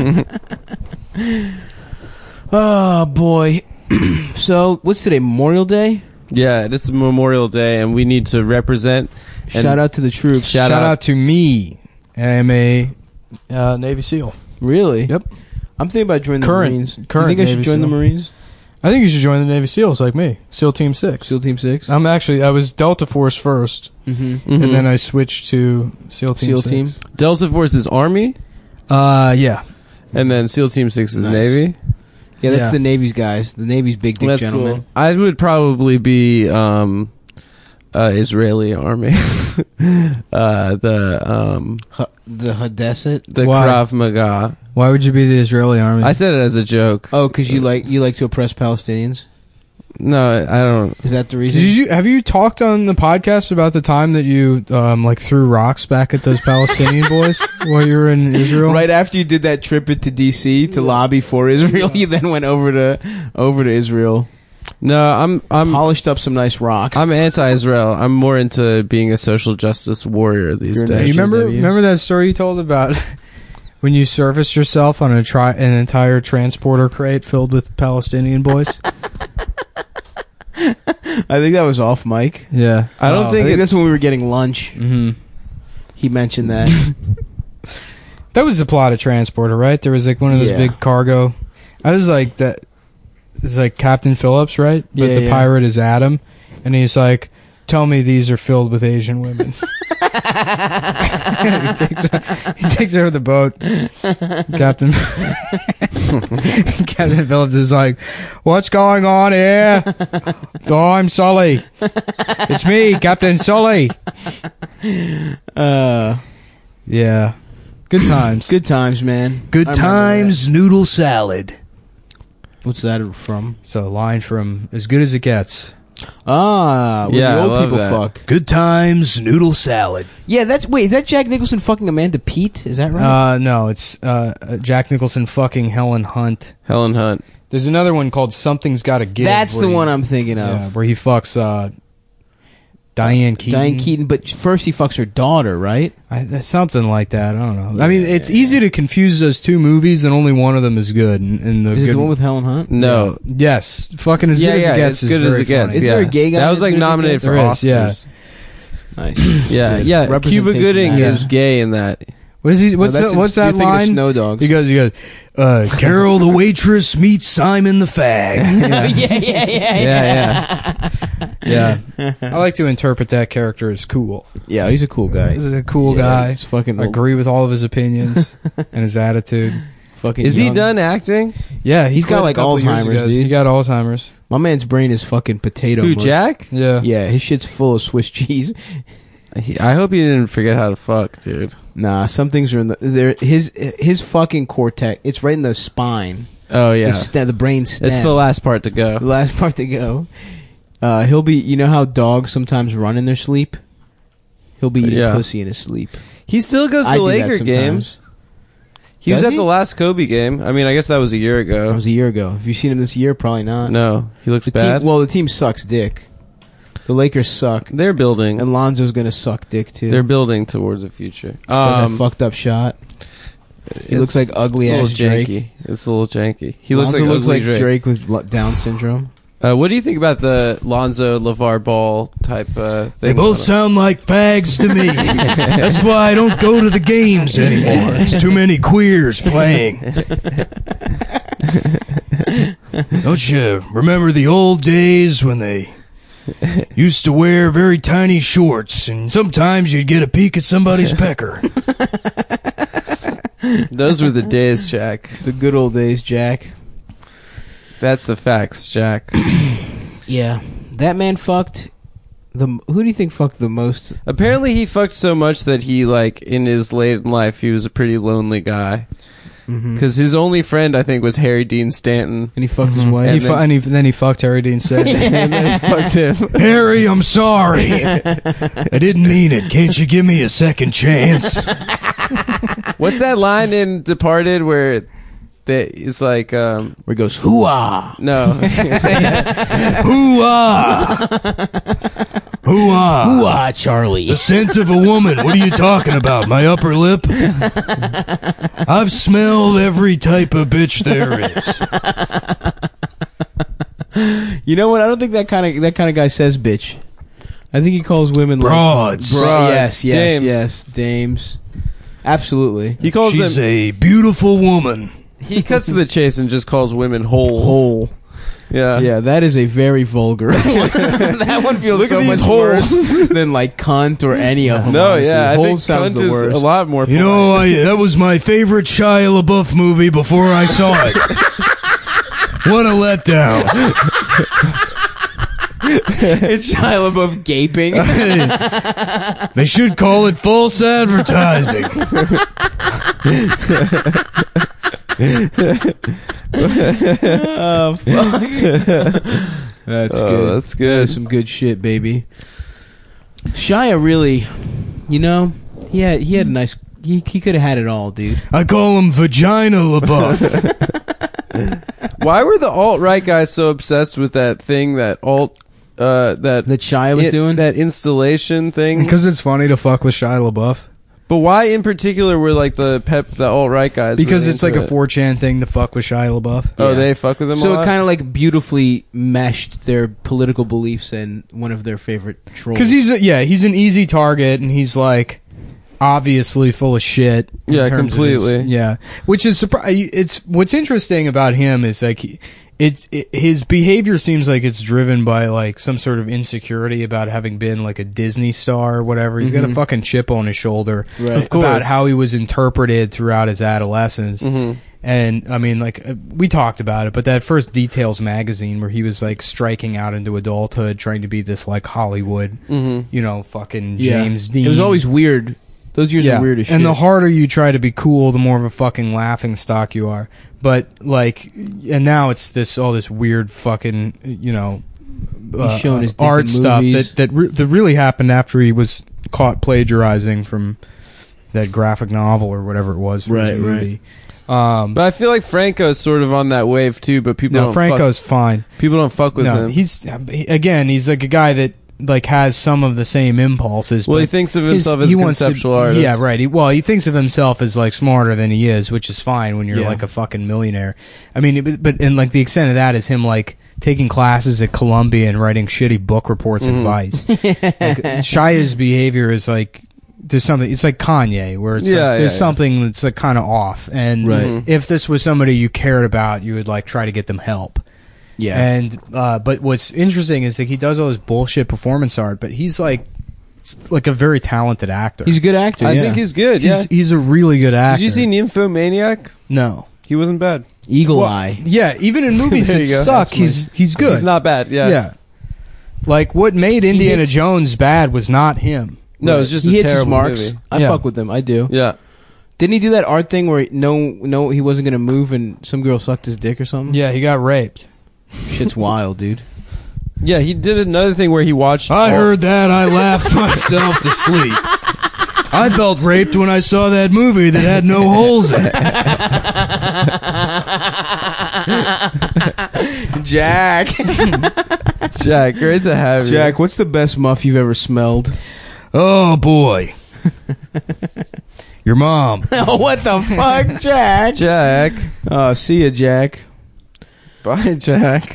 S1: Oh, boy. So, what's today? Memorial Day?
S3: Yeah, this is Memorial Day, and we need to represent. And
S1: Shout out to the troops.
S3: Shout out.
S2: to me. I am a Navy SEAL.
S1: Really?
S2: Yep.
S1: I'm thinking about joining the
S2: Current-
S1: Marines.
S2: current
S1: You think I should
S2: Navy
S1: join the
S2: SEAL.
S1: Marines?
S2: I think you should join the Navy SEALs like me. SEAL Team 6.
S1: SEAL Team 6?
S2: I was Delta Force first,
S1: Mm-hmm.
S3: Mhm.
S2: and then I switched to SEAL Team
S1: SEAL
S2: 6.
S1: Team?
S3: Delta Force is Army,
S2: Yeah.
S3: and then SEAL Team 6 is
S1: Nice.
S3: Navy.
S1: Yeah, that's
S2: Yeah.
S1: the Navy's guys. The Navy's big dick
S3: That's
S1: gentlemen.
S3: cool. I would probably be Israeli Army.
S1: The Hadesset?
S3: The
S2: Why?
S3: Krav Maga.
S2: Why would you be the Israeli army?
S3: I said it as a joke.
S1: Oh, because you like to oppress Palestinians?
S3: No, I don't.
S1: Is that the reason?
S2: Have you talked on the podcast about the time that you threw rocks back at those Palestinian boys while you were in Israel?
S1: Right after you did that trip into D.C. to lobby for Israel, you then went over to Israel.
S3: No, I'm
S1: Polished up some nice rocks.
S3: I'm anti-Israel. I'm more into being a social justice warrior these
S1: You're
S3: days.
S2: You
S1: SJW.
S2: remember that story you told about when you surfaced yourself on an entire transporter crate filled with Palestinian boys?
S1: I think that was off mic.
S2: Yeah.
S3: I don't
S1: I
S3: think
S1: think that's
S3: it's-
S1: when we were getting lunch.
S2: Mm-hmm.
S1: He mentioned that.
S2: That was the plot of Transporter, right? There was like one of those
S1: Yeah.
S2: big cargo. I was like that. It's like Captain Phillips, right? But
S1: Yeah,
S2: the
S1: yeah.
S2: pirate is Adam, and he's like, "Tell me these are filled with Asian women." he takes over the boat. Captain Captain Phillips is like, "What's going on here?" "Oh, I'm Sully. It's me, Captain Sully." Yeah. Good times.
S1: Good times, man.
S2: Good
S1: I remember
S2: times, noodle salad.
S1: that. What's that from?
S2: It's a line from As Good as It Gets.
S1: Ah, where
S3: Yeah,
S1: the
S3: I
S1: old
S3: love
S1: people
S3: that.
S1: fuck.
S2: Good times, noodle salad.
S1: Yeah, is that Jack Nicholson fucking Amanda Peet? Is that right?
S2: No, it's Jack Nicholson fucking Helen Hunt.
S3: Helen Hunt.
S2: There's another one called Something's Gotta Give.
S1: That's
S2: where
S1: the
S2: he-
S1: one I'm thinking of.
S2: Yeah, where he fucks Diane Keaton.
S1: Diane Keaton, but first he fucks her daughter, right?
S2: Something like that. I don't know. I mean, it's easy to confuse those two movies, and only one of them is good. And the
S1: Is it
S2: good
S1: the one with Helen Hunt?
S3: No.
S2: Yes, fucking As Good as It Gets.
S3: As good
S2: is
S3: as it
S2: very
S3: gets.
S2: funny.
S1: Is
S3: yeah.
S1: there a gay guy
S3: That
S1: in
S3: was
S1: As
S3: like
S1: Good as It
S3: nominated
S1: Gets?
S3: for
S2: There is, yeah.
S3: Oscars.
S1: Nice.
S3: Yeah,
S1: Good.
S3: yeah. Cuba
S1: Representation
S3: Gooding
S1: matters.
S3: is gay in that.
S2: What is he?
S1: No,
S2: What's
S1: that's
S2: what's
S1: you're
S2: that
S1: thinking of
S2: line?
S1: Snow Dogs.
S2: He goes, Carol the waitress meets Simon the fag.
S1: yeah.
S2: Yeah. I like to interpret that character as cool.
S1: Yeah, he's a cool guy.
S2: He's a cool
S1: Yeah,
S2: guy.
S1: He's fucking
S2: I agree with all of his opinions and his attitude.
S1: fucking
S3: Is he
S1: young.
S3: done acting?
S2: Yeah,
S1: He's got,
S2: quit a
S1: like,
S2: couple years
S1: Alzheimer's,
S2: ago.
S1: dude.
S2: He got Alzheimer's.
S1: My man's brain is fucking potato
S3: Who,
S1: mush.
S3: Jack?
S2: Yeah.
S1: Yeah, his shit's full of Swiss cheese.
S3: I hope he didn't forget how to fuck, dude.
S1: Nah, some things are in the there. His fucking cortex. It's right in the spine.
S3: Oh, yeah.
S1: The brain stem.
S3: It's the last part to go.
S1: The last part to go. He'll be. You know how dogs sometimes run in their sleep? He'll be eating
S3: Yeah.
S1: pussy in his sleep.
S3: He still goes
S1: I
S3: to
S1: do that
S3: Laker
S1: sometimes.
S3: games. He was
S1: Does
S3: at
S1: he?
S3: the last Kobe game. I mean, I guess that was a year
S1: That
S3: ago.
S1: was a year ago. Have you seen him this year? Probably not.
S3: No, he looks
S1: The
S3: bad.
S1: team, well, the team sucks dick. The Lakers suck,
S3: They're building.
S1: and Lonzo's gonna suck dick too.
S3: They're building towards the future.
S1: He's got that fucked up shot. He looks like ugly
S3: it's a
S1: ass
S3: little
S1: Drake.
S3: janky. It's a little janky. He looks
S1: Lonzo
S3: like
S1: looks
S3: ugly
S1: like
S3: Drake.
S1: Drake with Down syndrome.
S3: What do you think about the Lonzo LeVar Ball type thing?
S2: They both sound like fags to me. That's why I don't go to the games anymore. There's too many queers playing. Don't you remember the old days when they used to wear very tiny shorts and sometimes you'd get a peek at somebody's pecker?
S3: Those were the days, Jack.
S1: The good old days, Jack.
S3: That's the facts, Jack.
S1: Yeah, that man fucked. Who do you think fucked the most?
S3: Apparently, he fucked so much that he, like, in his late in life, he was a pretty lonely guy.
S1: Mm-hmm.
S3: Because his only friend, I think, was Harry Dean Stanton.
S1: And he fucked his wife.
S3: And
S2: Then he fucked Harry Dean Stanton.
S3: And then he fucked him.
S2: Harry, I'm sorry. I didn't mean it. Can't you give me a second chance?
S3: What's that line in Departed where it's like,
S1: Where he goes, hoo-ah!
S3: no.
S2: Hoo-ah! Hoo-ah!
S1: Hoo-ah, Charlie.
S2: The scent of a woman. What are you talking about? My upper lip? I've smelled every type of bitch there is.
S1: You know what? I don't think that kind of guy says bitch. I think he calls women
S2: Broads.
S1: Like,
S3: Broads.
S1: yes, dames. Absolutely.
S3: He calls
S2: She's
S3: them.
S2: a beautiful woman.
S3: He cuts to the chase and just calls women holes.
S1: Hole.
S3: Yeah.
S1: Yeah, that is a very vulgar. That one feels
S3: Look
S1: so
S3: at these
S1: much worse than like cunt or any of them.
S3: No,
S1: honestly.
S3: yeah, I
S1: Hole
S3: think
S1: sounds
S3: cunt
S1: the
S3: is
S1: worst.
S3: a lot more.
S2: You know, that was my favorite Shia LaBeouf movie before I saw it. What a letdown.
S1: It's Shia LaBeouf gaping.
S2: They should call it false advertising.
S1: Oh fuck! That's good.
S3: That's good.
S1: That's some good shit, baby. Shia really, you know, he had a nice. He could have had it all, dude.
S2: I call him Vagina LaBeouf.
S3: Why were the alt-right guys so obsessed with that thing, that
S1: That Shia was doing?
S3: that installation thing?
S2: Because it's funny to fuck with Shia LaBeouf.
S3: But why in particular were like the alt-right guys?
S2: Because
S3: really
S2: it's like a
S3: into it?
S2: 4chan thing to fuck with Shia LaBeouf.
S3: Oh,
S1: Yeah.
S3: they fuck with them a
S1: So
S3: lot?
S1: it kind of like beautifully meshed their political beliefs and one of their favorite trolls.
S2: Because he's an easy target, and he's like obviously full of shit. in
S3: Yeah,
S2: terms of
S3: completely.
S2: which is it's what's interesting about him is like his behavior seems like it's driven by like some sort of insecurity about having been like a Disney star or whatever. He's got a fucking chip on his shoulder
S1: Right. Of
S3: course.
S2: about how he was interpreted throughout his adolescence. And I mean, like we talked about it, but that first Details magazine where he was like striking out into adulthood, trying to be this like Hollywood, fucking James Dean.
S1: It was always weird. Those years are weird as shit.
S2: And the harder you try to be cool, the more of a fucking laughing stock you are. But like, and now it's all this weird fucking
S1: He's showing his dick
S2: art
S1: in
S2: stuff
S1: movies.
S2: that really happened after he was caught plagiarizing from that graphic novel or whatever it was. For his
S1: Right,
S2: movie.
S3: But I feel like Franco's sort of on that wave too, but people
S2: No,
S3: don't
S2: Franco's fine.
S3: people don't fuck with
S2: No,
S3: him.
S2: he's like a guy that like has some of the same impulses.
S3: Well,
S2: but
S3: he thinks of himself as
S2: he
S3: a
S2: wants to-
S3: conceptual artist.
S2: Yeah, right. He thinks of himself as like smarter than he is, which is fine when you're
S1: Yeah.
S2: like a fucking millionaire. I mean, but and like the extent of that is him like taking classes at Columbia and writing shitty book reports at Vice. Like, Shia's behavior is like there's something. It's like Kanye, where it's
S3: Yeah,
S2: like, there's
S3: yeah.
S2: something that's like kind of off. And
S1: Right.
S2: if this was somebody you cared about, you would like try to get them help.
S1: yeah.
S2: And but what's interesting is like he does all this bullshit performance art, but he's like a very talented actor.
S1: He's a good actor.
S3: I
S1: yeah.
S3: think he's good. Yeah.
S2: He's a really good actor.
S3: Did you see Nymphomaniac?
S2: No.
S3: He wasn't bad.
S1: Eagle
S2: Well,
S1: Eye.
S2: Yeah, even in movies
S3: There
S2: that
S3: you go.
S2: suck,
S3: That's
S2: he's good.
S3: He's not bad. Yeah.
S2: Yeah. Like what made Indiana
S1: hits-
S2: Jones bad was not him.
S3: No, it's just
S1: he
S3: a
S1: hits his
S3: terrible
S1: marks.
S3: movie.
S1: I
S2: Yeah.
S1: fuck with him. I do.
S3: Yeah.
S1: Didn't he do that art thing where no, he wasn't gonna move and some girl sucked his dick or something?
S2: Yeah, he got raped.
S1: Shit's wild, dude.
S3: Yeah, he did another thing where he watched.
S2: I heard that. I laughed myself to sleep. I felt raped when I saw that movie that had no holes in it.
S1: Jack.
S3: Jack, great to have you.
S1: Jack, what's the best muff you've ever smelled?
S2: Oh boy. Your mom.
S1: Oh, what the fuck, Jack?
S3: Jack.
S1: See ya, Jack.
S3: Bye, Jack.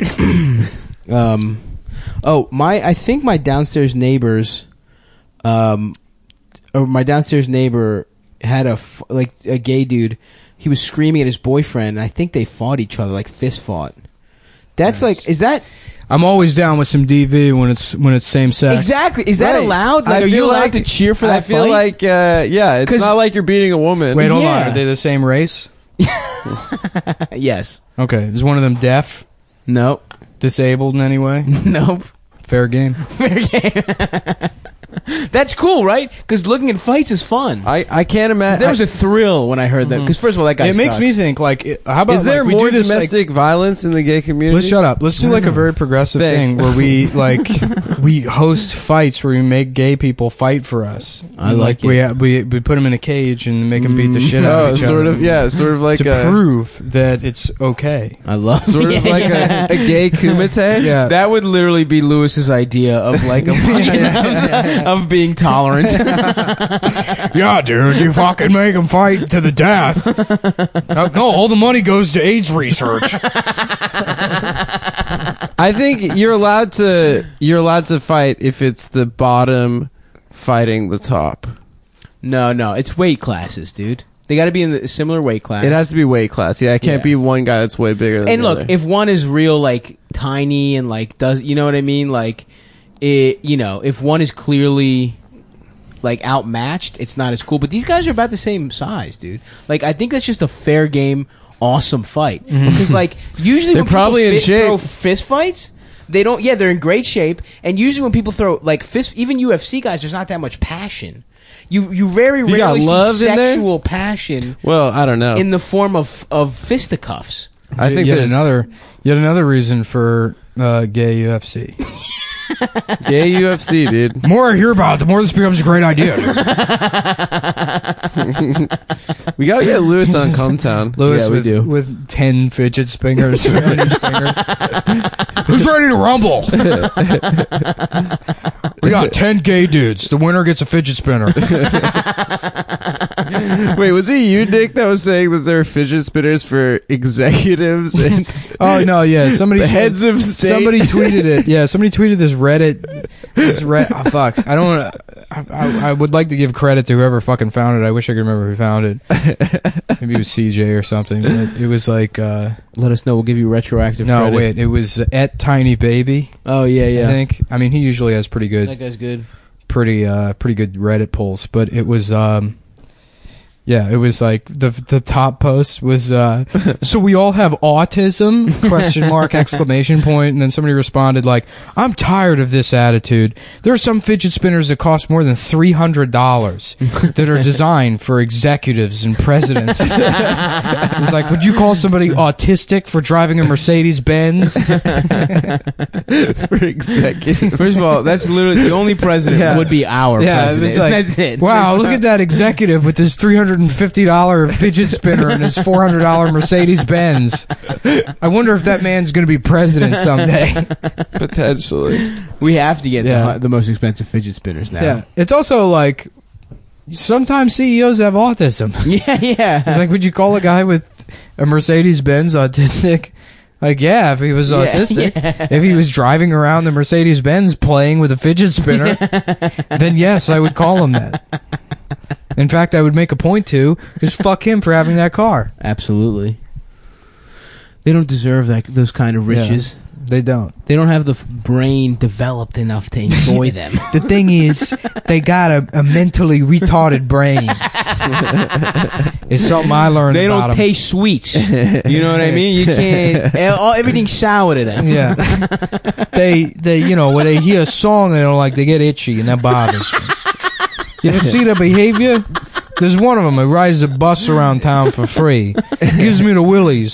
S1: I think my downstairs neighbors, or my downstairs neighbor had a gay dude. He was screaming at his boyfriend, and I think they fought each other, like fist fought. That's
S2: Nice.
S1: like, is that
S2: I'm always down with some DV when it's same sex.
S1: exactly? Is that
S3: Right.
S1: allowed?
S3: I
S1: Like, are you
S3: feel
S1: allowed
S3: like-
S1: to cheer for that
S3: I feel
S1: fight?
S3: like, it's
S1: 'Cause-
S3: not like you're beating a woman.
S2: Wait, hold on.
S1: Yeah.
S2: Are they the same race?
S1: Yes.
S2: Okay. Is one of them deaf,
S1: Nope.
S2: disabled in any way?
S1: Nope.
S2: Fair game.
S1: Fair game. That's cool, right? Because looking at fights is fun.
S3: I can't
S1: 'Cause
S3: imagine.
S1: there was a thrill when I heard that. Because first of all, that guy
S2: It makes
S1: sucks.
S2: me think like, how about
S3: Is there
S2: like, we
S3: more
S2: do this, like,
S3: domestic violence in the gay community?
S2: let's shut up. Let's do like a very progressive
S3: Thanks.
S2: thing where we like we host fights where we make gay people fight for us.
S1: I
S2: And,
S1: like it.
S2: we put them in a cage and make them beat the shit out
S3: Oh,
S2: of each
S3: sort
S2: other.
S3: of. Yeah, sort of like
S2: to
S3: a
S2: prove that it's okay.
S1: I love
S3: sort of like a gay kumite.
S2: Yeah.
S1: That would literally be Lewis's idea of like of being tolerant.
S2: Yeah, dude, you fucking make them fight to the death. No, all the money goes to AIDS research.
S3: I think you're allowed to fight if it's the bottom fighting the top.
S1: No, it's weight classes, dude. They got to be in the similar weight class.
S3: It has to be weight class. Yeah, it can't
S1: Yeah.
S3: be one guy that's way bigger than
S1: And
S3: the
S1: look,
S3: other.
S1: if one is real like tiny and like does, you know what I mean? Like it, if one is clearly like outmatched, it's not as cool. But these guys are about the same size, dude. Like I think that's just a fair game, awesome fight. Because like usually
S3: They're
S1: when
S3: probably
S1: people
S3: in shape.
S1: throw fist fights, they don't. Yeah, they're in great shape. And usually when people throw like fist, even UFC guys, there's not that much passion. You very
S3: You got
S1: rarely see
S3: love in there?
S1: sexual passion
S3: well, I don't know.
S1: in the form of fisticuffs.
S3: I think
S2: yet
S3: there's
S2: another reason for gay UFC.
S3: gay UFC, dude.
S2: The more I hear about it, the more this becomes a great idea. Dude.
S3: We gotta get Lewis on Cumtown.
S2: Lewis
S1: Yeah, we do.
S2: with 10 fidget spinners on each finger. Who's ready to rumble? We got 10 gay dudes. The winner gets a fidget spinner.
S3: Wait, was it you, Nick, that was saying that there are fidget spinners for executives and
S2: Oh no, yeah. Somebody
S3: the heads of state?
S2: Somebody tweeted it. Yeah, somebody tweeted this Reddit. Oh, fuck. I don't. I would like to give credit to whoever fucking found it. I wish I could remember who found it. Maybe it was CJ or something. But it was like.
S1: Let us know. We'll give you retroactive
S2: No,
S1: credit.
S2: wait. It was at Tiny Baby.
S1: Oh, yeah.
S2: I think. I mean, he usually has pretty
S1: That
S2: good,
S1: guy's good.
S2: pretty good Reddit polls. But it was. Yeah, it was like the top post was so we all have autism ? Exclamation point, and then somebody responded like, "I'm tired of this attitude. There are some fidget spinners that cost more than $300 that are designed for executives and presidents." It's like, would you call somebody autistic for driving a Mercedes Benz?
S3: for executives.
S1: First of all, that's literally the only president
S2: Yeah.
S1: would be our president.
S2: It's like,
S1: That's it.
S2: wow, look at that executive with his $350 fidget spinner and his $400 Mercedes Benz. I wonder if that man's going to be president someday.
S3: Potentially.
S1: We have to get
S2: Yeah.
S1: the most expensive fidget spinners now.
S2: Yeah, it's also like sometimes CEOs have autism.
S1: Yeah.
S2: It's like, would you call a guy with a Mercedes Benz autistic? Like, yeah, if he was autistic.
S1: Yeah.
S2: If he was driving around the Mercedes Benz playing with a fidget spinner, then yes, I would call him that. In fact, I would make a point to, because fuck him for having that car.
S1: Absolutely. They don't deserve those kind of riches.
S2: They don't.
S1: They don't have the brain developed enough to enjoy them.
S2: The thing is, they got a mentally retarded brain. It's something I learned
S1: They
S2: about
S1: don't
S2: them.
S1: taste sweets. You know what I mean? You can't. Everything's sour to them.
S2: Yeah. They, when they hear a song they don't like, they get itchy, and that bothers me. You ever see their behavior? There's one of them who rides a bus around town for free. Gives me the willies.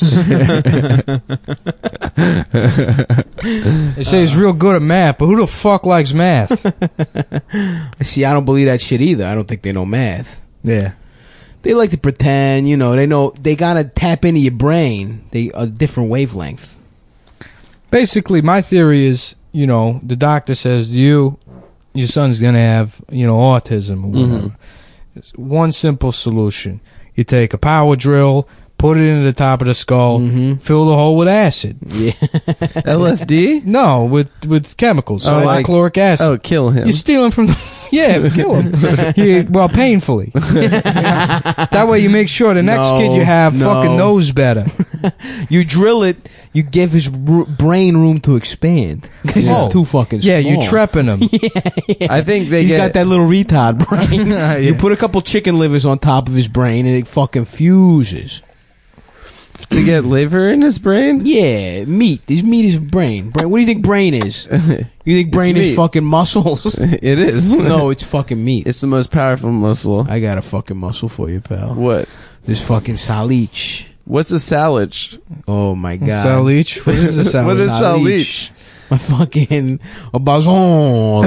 S2: They say he's real good at math, but who the fuck likes math?
S1: See, I don't believe that shit either. I don't think they know math.
S2: Yeah.
S1: They like to pretend, they gotta tap into your brain. A different wavelength.
S2: Basically, my theory is, the doctor says your son's gonna have, autism or whatever. It's one simple solution. You take a power drill, put it into the top of the skull, fill the hole with acid.
S1: Yeah.
S3: LSD?
S2: No, with chemicals.
S3: Oh, like-
S2: hydrochloric acid.
S3: Oh, kill him.
S2: You're stealing from the... Yeah, kill him. Well, painfully. That way you make sure the next kid you have fucking knows better.
S1: You drill it, you give his brain room to expand. Because
S2: Oh.
S1: it's too fucking
S2: Yeah,
S1: small.
S2: you're trapping him.
S3: I think they
S1: He's
S3: get...
S1: got that little retard brain.
S2: Yeah.
S1: You put a couple chicken livers on top of his brain and it fucking fuses.
S3: to get liver in his brain?
S1: Yeah, meat. His meat is brain. What do you think brain is? You think brain
S3: It's
S1: is
S3: meat.
S1: fucking muscles?
S3: It is.
S1: No, it's fucking meat.
S3: It's the most powerful muscle.
S1: I got a fucking muscle for you, pal.
S3: What?
S1: This fucking salich.
S3: What's a salich?
S1: Oh my god.
S2: Salich? What is a salich?
S3: What is salich?
S1: My fucking a bazon.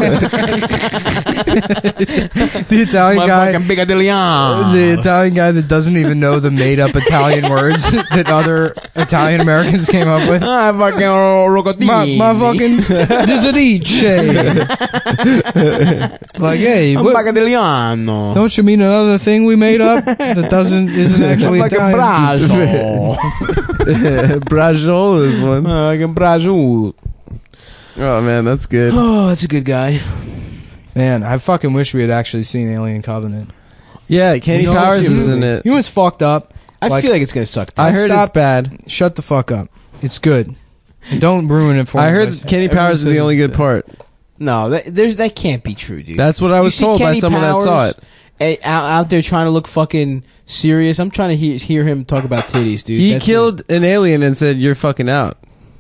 S2: The Italian
S1: My
S2: guy.
S1: fucking bigadillion.
S2: The Italian guy that doesn't even know the made-up Italian words that other Italian Americans came up with.
S1: Ah, fucking rogatini.
S2: My fucking disadice. Like, hey, what,
S1: Bagadilliano.
S2: don't you mean another thing we made up that isn't actually
S1: Fucking
S2: Italian?
S1: brazo.
S3: Brajol is one.
S1: Fucking brazo.
S3: Oh man, that's good.
S1: Oh, that's a good guy.
S2: Man, I fucking wish we had actually seen Alien Covenant.
S3: Yeah, Kenny
S1: You know,
S3: Powers is in
S1: seriously.
S3: it.
S2: You know what's fucked up?
S1: I
S2: Like-
S1: feel like it's gonna suck.
S3: I heard
S2: Stop.
S3: it's bad.
S2: Shut the fuck up. It's good. Don't ruin it for me.
S3: I heard
S2: guys.
S3: Kenny
S1: Everyone
S3: Powers is
S1: says
S3: the only
S1: it's
S3: good part.
S1: No, that can't be true, dude.
S3: That's what I
S1: You
S3: was
S1: see
S3: told by
S1: Kenny
S3: someone that saw
S1: Powers,
S3: it.
S1: Out there trying to look fucking serious. I'm trying to hear him talk about titties, dude.
S3: He
S1: That's
S3: killed an alien and said, "You're fucking out."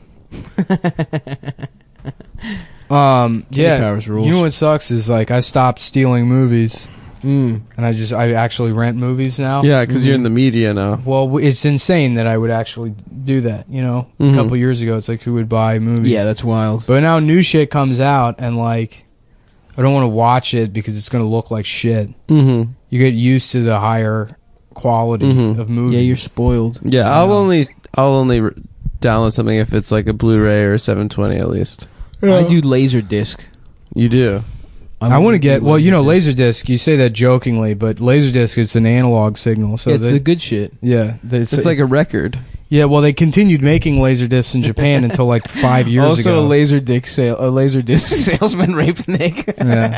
S2: Yeah.
S1: Powers rules.
S2: You know what sucks is like I stopped stealing movies
S1: Mm.
S2: and I actually rent movies now.
S3: Yeah, because you're in the media now.
S2: Well, it's insane that I would actually do that. You know,
S3: Mhm.
S2: a couple years ago, it's like who would buy movies?
S1: Yeah, that's wild.
S2: But now new shit comes out and like I don't want to watch it because it's gonna look like shit.
S3: Mm-hmm.
S2: You get used to the higher quality of movie.
S1: Yeah, you're spoiled.
S3: Yeah, I'll only download something if it's like a Blu-ray or a 720 at least.
S1: I do Laserdisc.
S3: You do.
S2: I want to get Laserdisc. You say that jokingly, but Laserdisc is an analog signal, so
S1: It's the good shit.
S2: yeah,
S3: It's like a record.
S2: yeah. Well, they continued making Laserdiscs in Japan until like 5 years
S1: Also,
S2: ago.
S1: a Laserdisc salesman raped Nick.
S2: Yeah.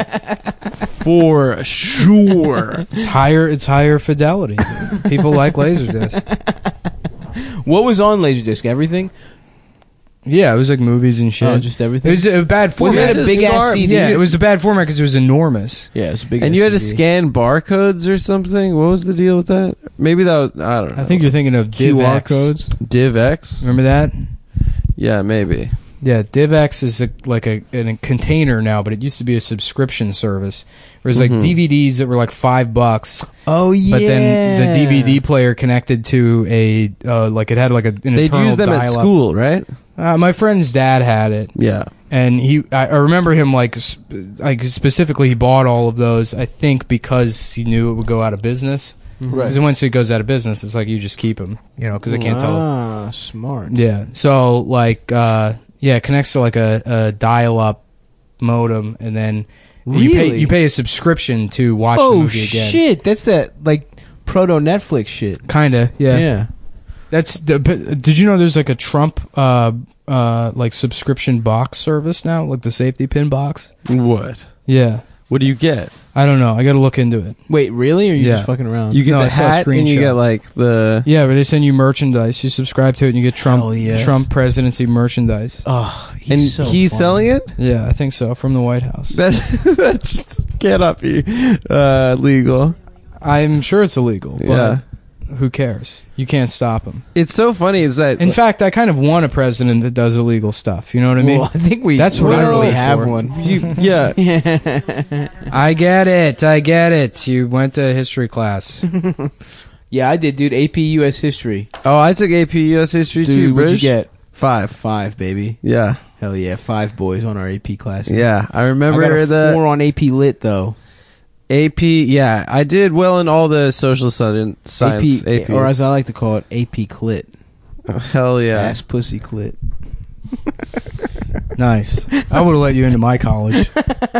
S3: For sure.
S2: It's higher fidelity. People like Laserdisc.
S1: What was on Laserdisc? Everything?
S2: Yeah, it was like movies and shit.
S1: Oh, just everything?
S2: It was a bad
S1: Was
S2: format.
S1: it a big ass CD?
S2: Yeah, it was a bad format because it was enormous.
S1: Yeah, it was a big
S3: And
S1: ass
S3: you had to
S1: CD.
S3: scan barcodes or something? What was the deal with that? Maybe that was, I don't know.
S2: I think you're thinking of
S1: QR
S2: DivX.
S1: codes.
S3: DivX?
S2: Remember that?
S3: Yeah, maybe.
S2: Yeah, DivX is a container now, but it used to be a subscription service. There was like DVDs that were like $5,
S1: Oh, yeah.
S2: but then the DVD player connected to a like it had like an
S3: They'd
S2: internal
S3: use them at
S2: dial-up.
S3: school, right?
S2: My friend's dad had it,
S3: Yeah.
S2: and I remember him like specifically he bought all of those. I think because he knew it would go out of business.
S1: Right.
S2: Because once it goes out of business, it's like you just keep them, because I can't tell.
S1: Ah, smart.
S2: Yeah. So like it connects to like a dial-up modem, and then
S1: Really?
S2: you pay a subscription to watch the
S1: Oh,
S2: movie again.
S1: shit. That's that, like, proto Netflix shit.
S2: Kinda, yeah.
S1: Yeah.
S2: That's did you know there's like a Trump like subscription box service now, like the safety pin box?
S3: What?
S2: Yeah.
S3: What do you get?
S2: I don't know. I got to look into it.
S1: Wait, really? Or are you
S2: Yeah.
S1: just fucking around?
S3: You get
S2: No,
S3: the
S2: I saw a
S3: hat and you
S2: screenshot.
S3: get like the...
S2: Yeah, where they send you merchandise. You subscribe to it and you get
S1: Hell yes.
S2: Trump presidency merchandise.
S1: Oh,
S3: And
S1: he's so
S3: he's
S1: funny.
S3: selling it?
S2: Yeah, I think so, from the White House.
S3: That just cannot be legal.
S2: I'm sure it's illegal, but
S3: Yeah.
S2: who cares? You can't stop him.
S3: It's so funny is that...
S2: In fact, I kind of want a president that does illegal stuff. You know what I mean?
S1: Well, I think
S2: That's what I
S1: literally
S2: vote
S1: have
S2: for.
S1: one.
S3: yeah.
S2: I get it. You went to history class.
S1: Yeah, I did, dude. AP US History.
S3: Oh, I took AP US History
S1: Dude,
S3: too,
S1: what'd you
S3: Brish.
S1: get?
S3: 5.
S1: 5, baby.
S3: Yeah.
S1: Hell yeah, 5 boys on our AP class.
S3: Yeah. I
S1: I
S3: remember
S1: got a
S3: the
S1: 4 on AP Lit, though.
S3: AP, yeah. I did well in all the social science APs.
S1: Or as I like to call it, AP Clit.
S3: Hell yeah.
S1: Ass pussy clit.
S2: Nice. I would have let you into my college.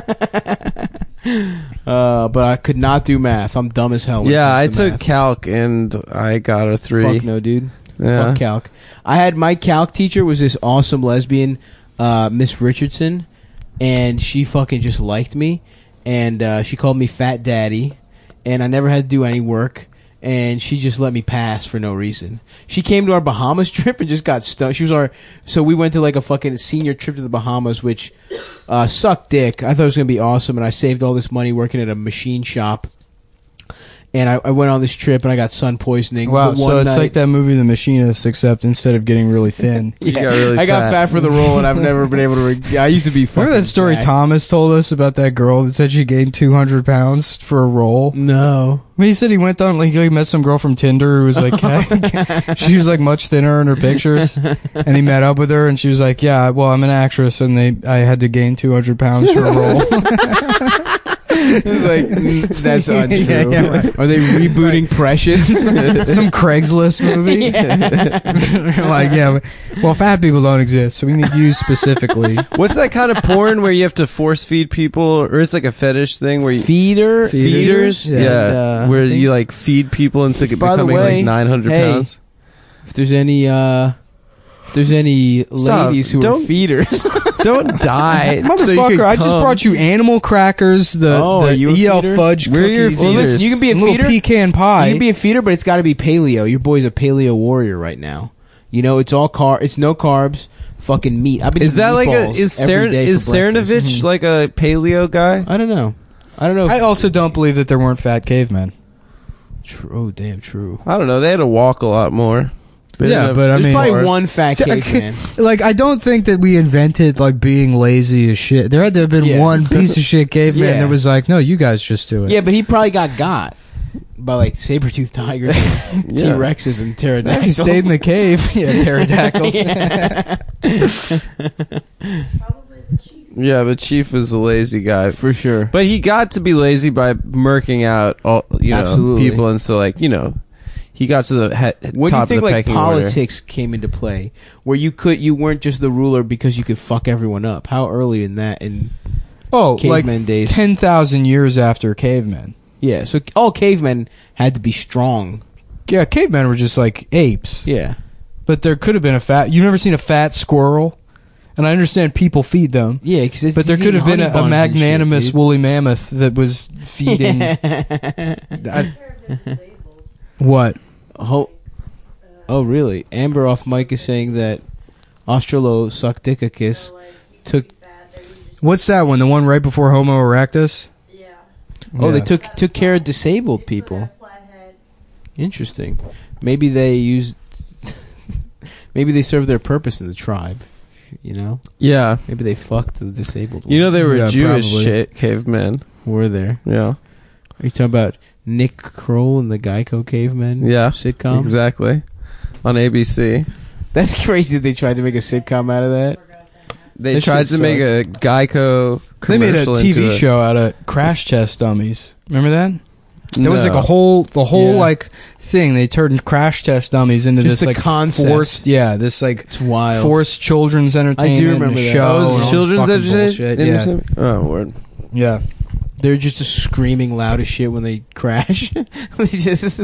S1: But I could not do math. I'm dumb as hell. when it
S3: Yeah, I
S1: comes to
S3: took
S1: math.
S3: calc and I got a 3.
S1: Fuck no, dude.
S3: Yeah.
S1: Fuck calc. I had my calc teacher was this awesome lesbian, Miss Richardson, and she fucking just liked me, and she called me Fat Daddy, and I never had to do any work, and she just let me pass for no reason. She came to our Bahamas trip and just got stoned. So we went to like a fucking senior trip to the Bahamas, which sucked dick. I thought it was gonna be awesome, and I saved all this money working at a machine shop. And I went on this trip and I got sun poisoning.
S2: Wow,
S1: But
S2: so
S1: one
S2: it's
S1: night-
S2: like that movie The Machinist, except instead of getting really thin.
S3: You got really
S1: I got fat for the role, and I've never been able to. I used to be.
S2: Remember
S1: fucking
S2: that story
S1: jacked.
S2: Thomas told us about that girl that said she gained 200 pounds for a role?
S1: No.
S2: I mean, he said he went on, like, he met some girl from Tinder who was like, she was like much thinner in her pictures, and he met up with her, and she was like, yeah, well, I'm an actress, and I had to gain 200 pounds for a role.
S1: It's like that's untrue.
S2: Yeah, right.
S1: Are they rebooting Precious?
S2: Some Craigslist movie. Like, yeah, well, fat people don't exist, so we need you specifically.
S3: What's that kind of porn where you have to force feed people, or it's like a fetish thing where you
S1: Feeders.
S3: feeders?
S1: Yeah.
S3: Yeah,
S1: And,
S3: where
S1: I think-
S3: you like feed people into
S1: By the
S3: becoming
S1: way,
S3: like 900
S1: hey,
S3: pounds.
S1: If there's any ladies who are
S3: Don't-
S1: feeders,
S3: Don't die, so you
S2: Motherfucker,
S3: can
S2: I just
S3: come.
S2: brought you animal crackers, the
S1: are you a
S2: EL
S1: feeder?
S2: fudge
S3: We're your
S2: cookies,
S1: well,
S3: feeders.
S1: listen, you can be a
S2: and little
S1: feeder.
S2: pecan pie.
S1: You can be a feeder, but it's got to be paleo. Your boy's a paleo warrior right now. You know, it's all it's no carbs, fucking meat. I've been
S3: Is
S1: eating
S3: that like a
S1: meatballs
S3: is
S1: every day for breakfast.
S3: Cernovich like a paleo guy?
S1: I don't know. I don't know.
S2: I also don't believe that there weren't fat cavemen.
S1: True. Oh, damn true.
S3: I don't know. They had to walk a lot more. They
S2: Yeah,
S3: didn't have
S2: but I
S1: There's
S2: mean-
S1: probably
S3: cars.
S1: one fat caveman.
S2: Like, I don't think that we invented, like, being lazy as shit. There had to have been
S1: Yeah.
S2: one piece of shit caveman
S1: Yeah.
S2: that was like, no, you guys just do it.
S1: Yeah, but he probably got by like saber-toothed tigers, T-Rexes, and
S2: He
S1: pterodactyls.
S2: stayed in the cave. Yeah, pterodactyls.
S4: Probably the chief.
S3: Yeah, but Chief was a lazy guy.
S1: For sure.
S3: But he got to be lazy by murking out all
S1: Absolutely.
S3: people, and so like he got to the
S1: When do
S3: top
S1: you think
S3: of the
S1: like
S3: pecking
S1: politics came into play, where you weren't just the ruler because you could fuck everyone up? How early in that caveman days?
S2: 10,000 years after cavemen.
S1: Yeah, so all cavemen had to be strong.
S2: Yeah, cavemen were just like apes.
S1: Yeah.
S2: But there could have been you've never seen a fat squirrel? And I understand people feed them.
S1: Yeah, because
S2: but there could have been a magnanimous woolly mammoth that was feeding. What?
S1: Oh, really? Amber off mic is saying that Australopithecus took.
S2: What's that one? The one right before Homo erectus?
S4: Yeah.
S1: Oh,
S2: Yeah.
S1: they took care of disabled people. Interesting. Maybe they used. Maybe they served their purpose in the tribe. You know?
S3: Yeah.
S1: Maybe they fucked the disabled ones.
S3: You know they were
S2: Yeah,
S3: Jewish
S2: probably.
S3: cavemen.
S1: Were there?
S3: Yeah.
S1: Are you talking about Nick Kroll and the Geico Cavemen
S3: Yeah.
S1: sitcom?
S3: Exactly. On ABC.
S1: That's crazy that they tried to make a sitcom out of that.
S3: They
S1: That
S3: tried
S1: shit
S3: to make a Geico
S2: They made a
S3: commercial
S2: TV
S3: into
S2: show out of crash test dummies. Remember that? There was like
S3: No.
S2: the whole
S1: Yeah.
S2: like thing. They turned crash test dummies into
S1: Just
S2: this
S1: the
S2: like
S1: concept.
S2: forced, this like
S1: It's wild.
S2: forced children's entertainment.
S1: remember
S2: and a
S1: that.
S2: show.
S3: Oh,
S2: and
S3: it
S2: all
S3: was
S2: this
S3: children's
S2: fucking bullshit.
S3: entertainment? Oh, word.
S2: Yeah.
S1: They're just screaming loud as shit when they crash. They just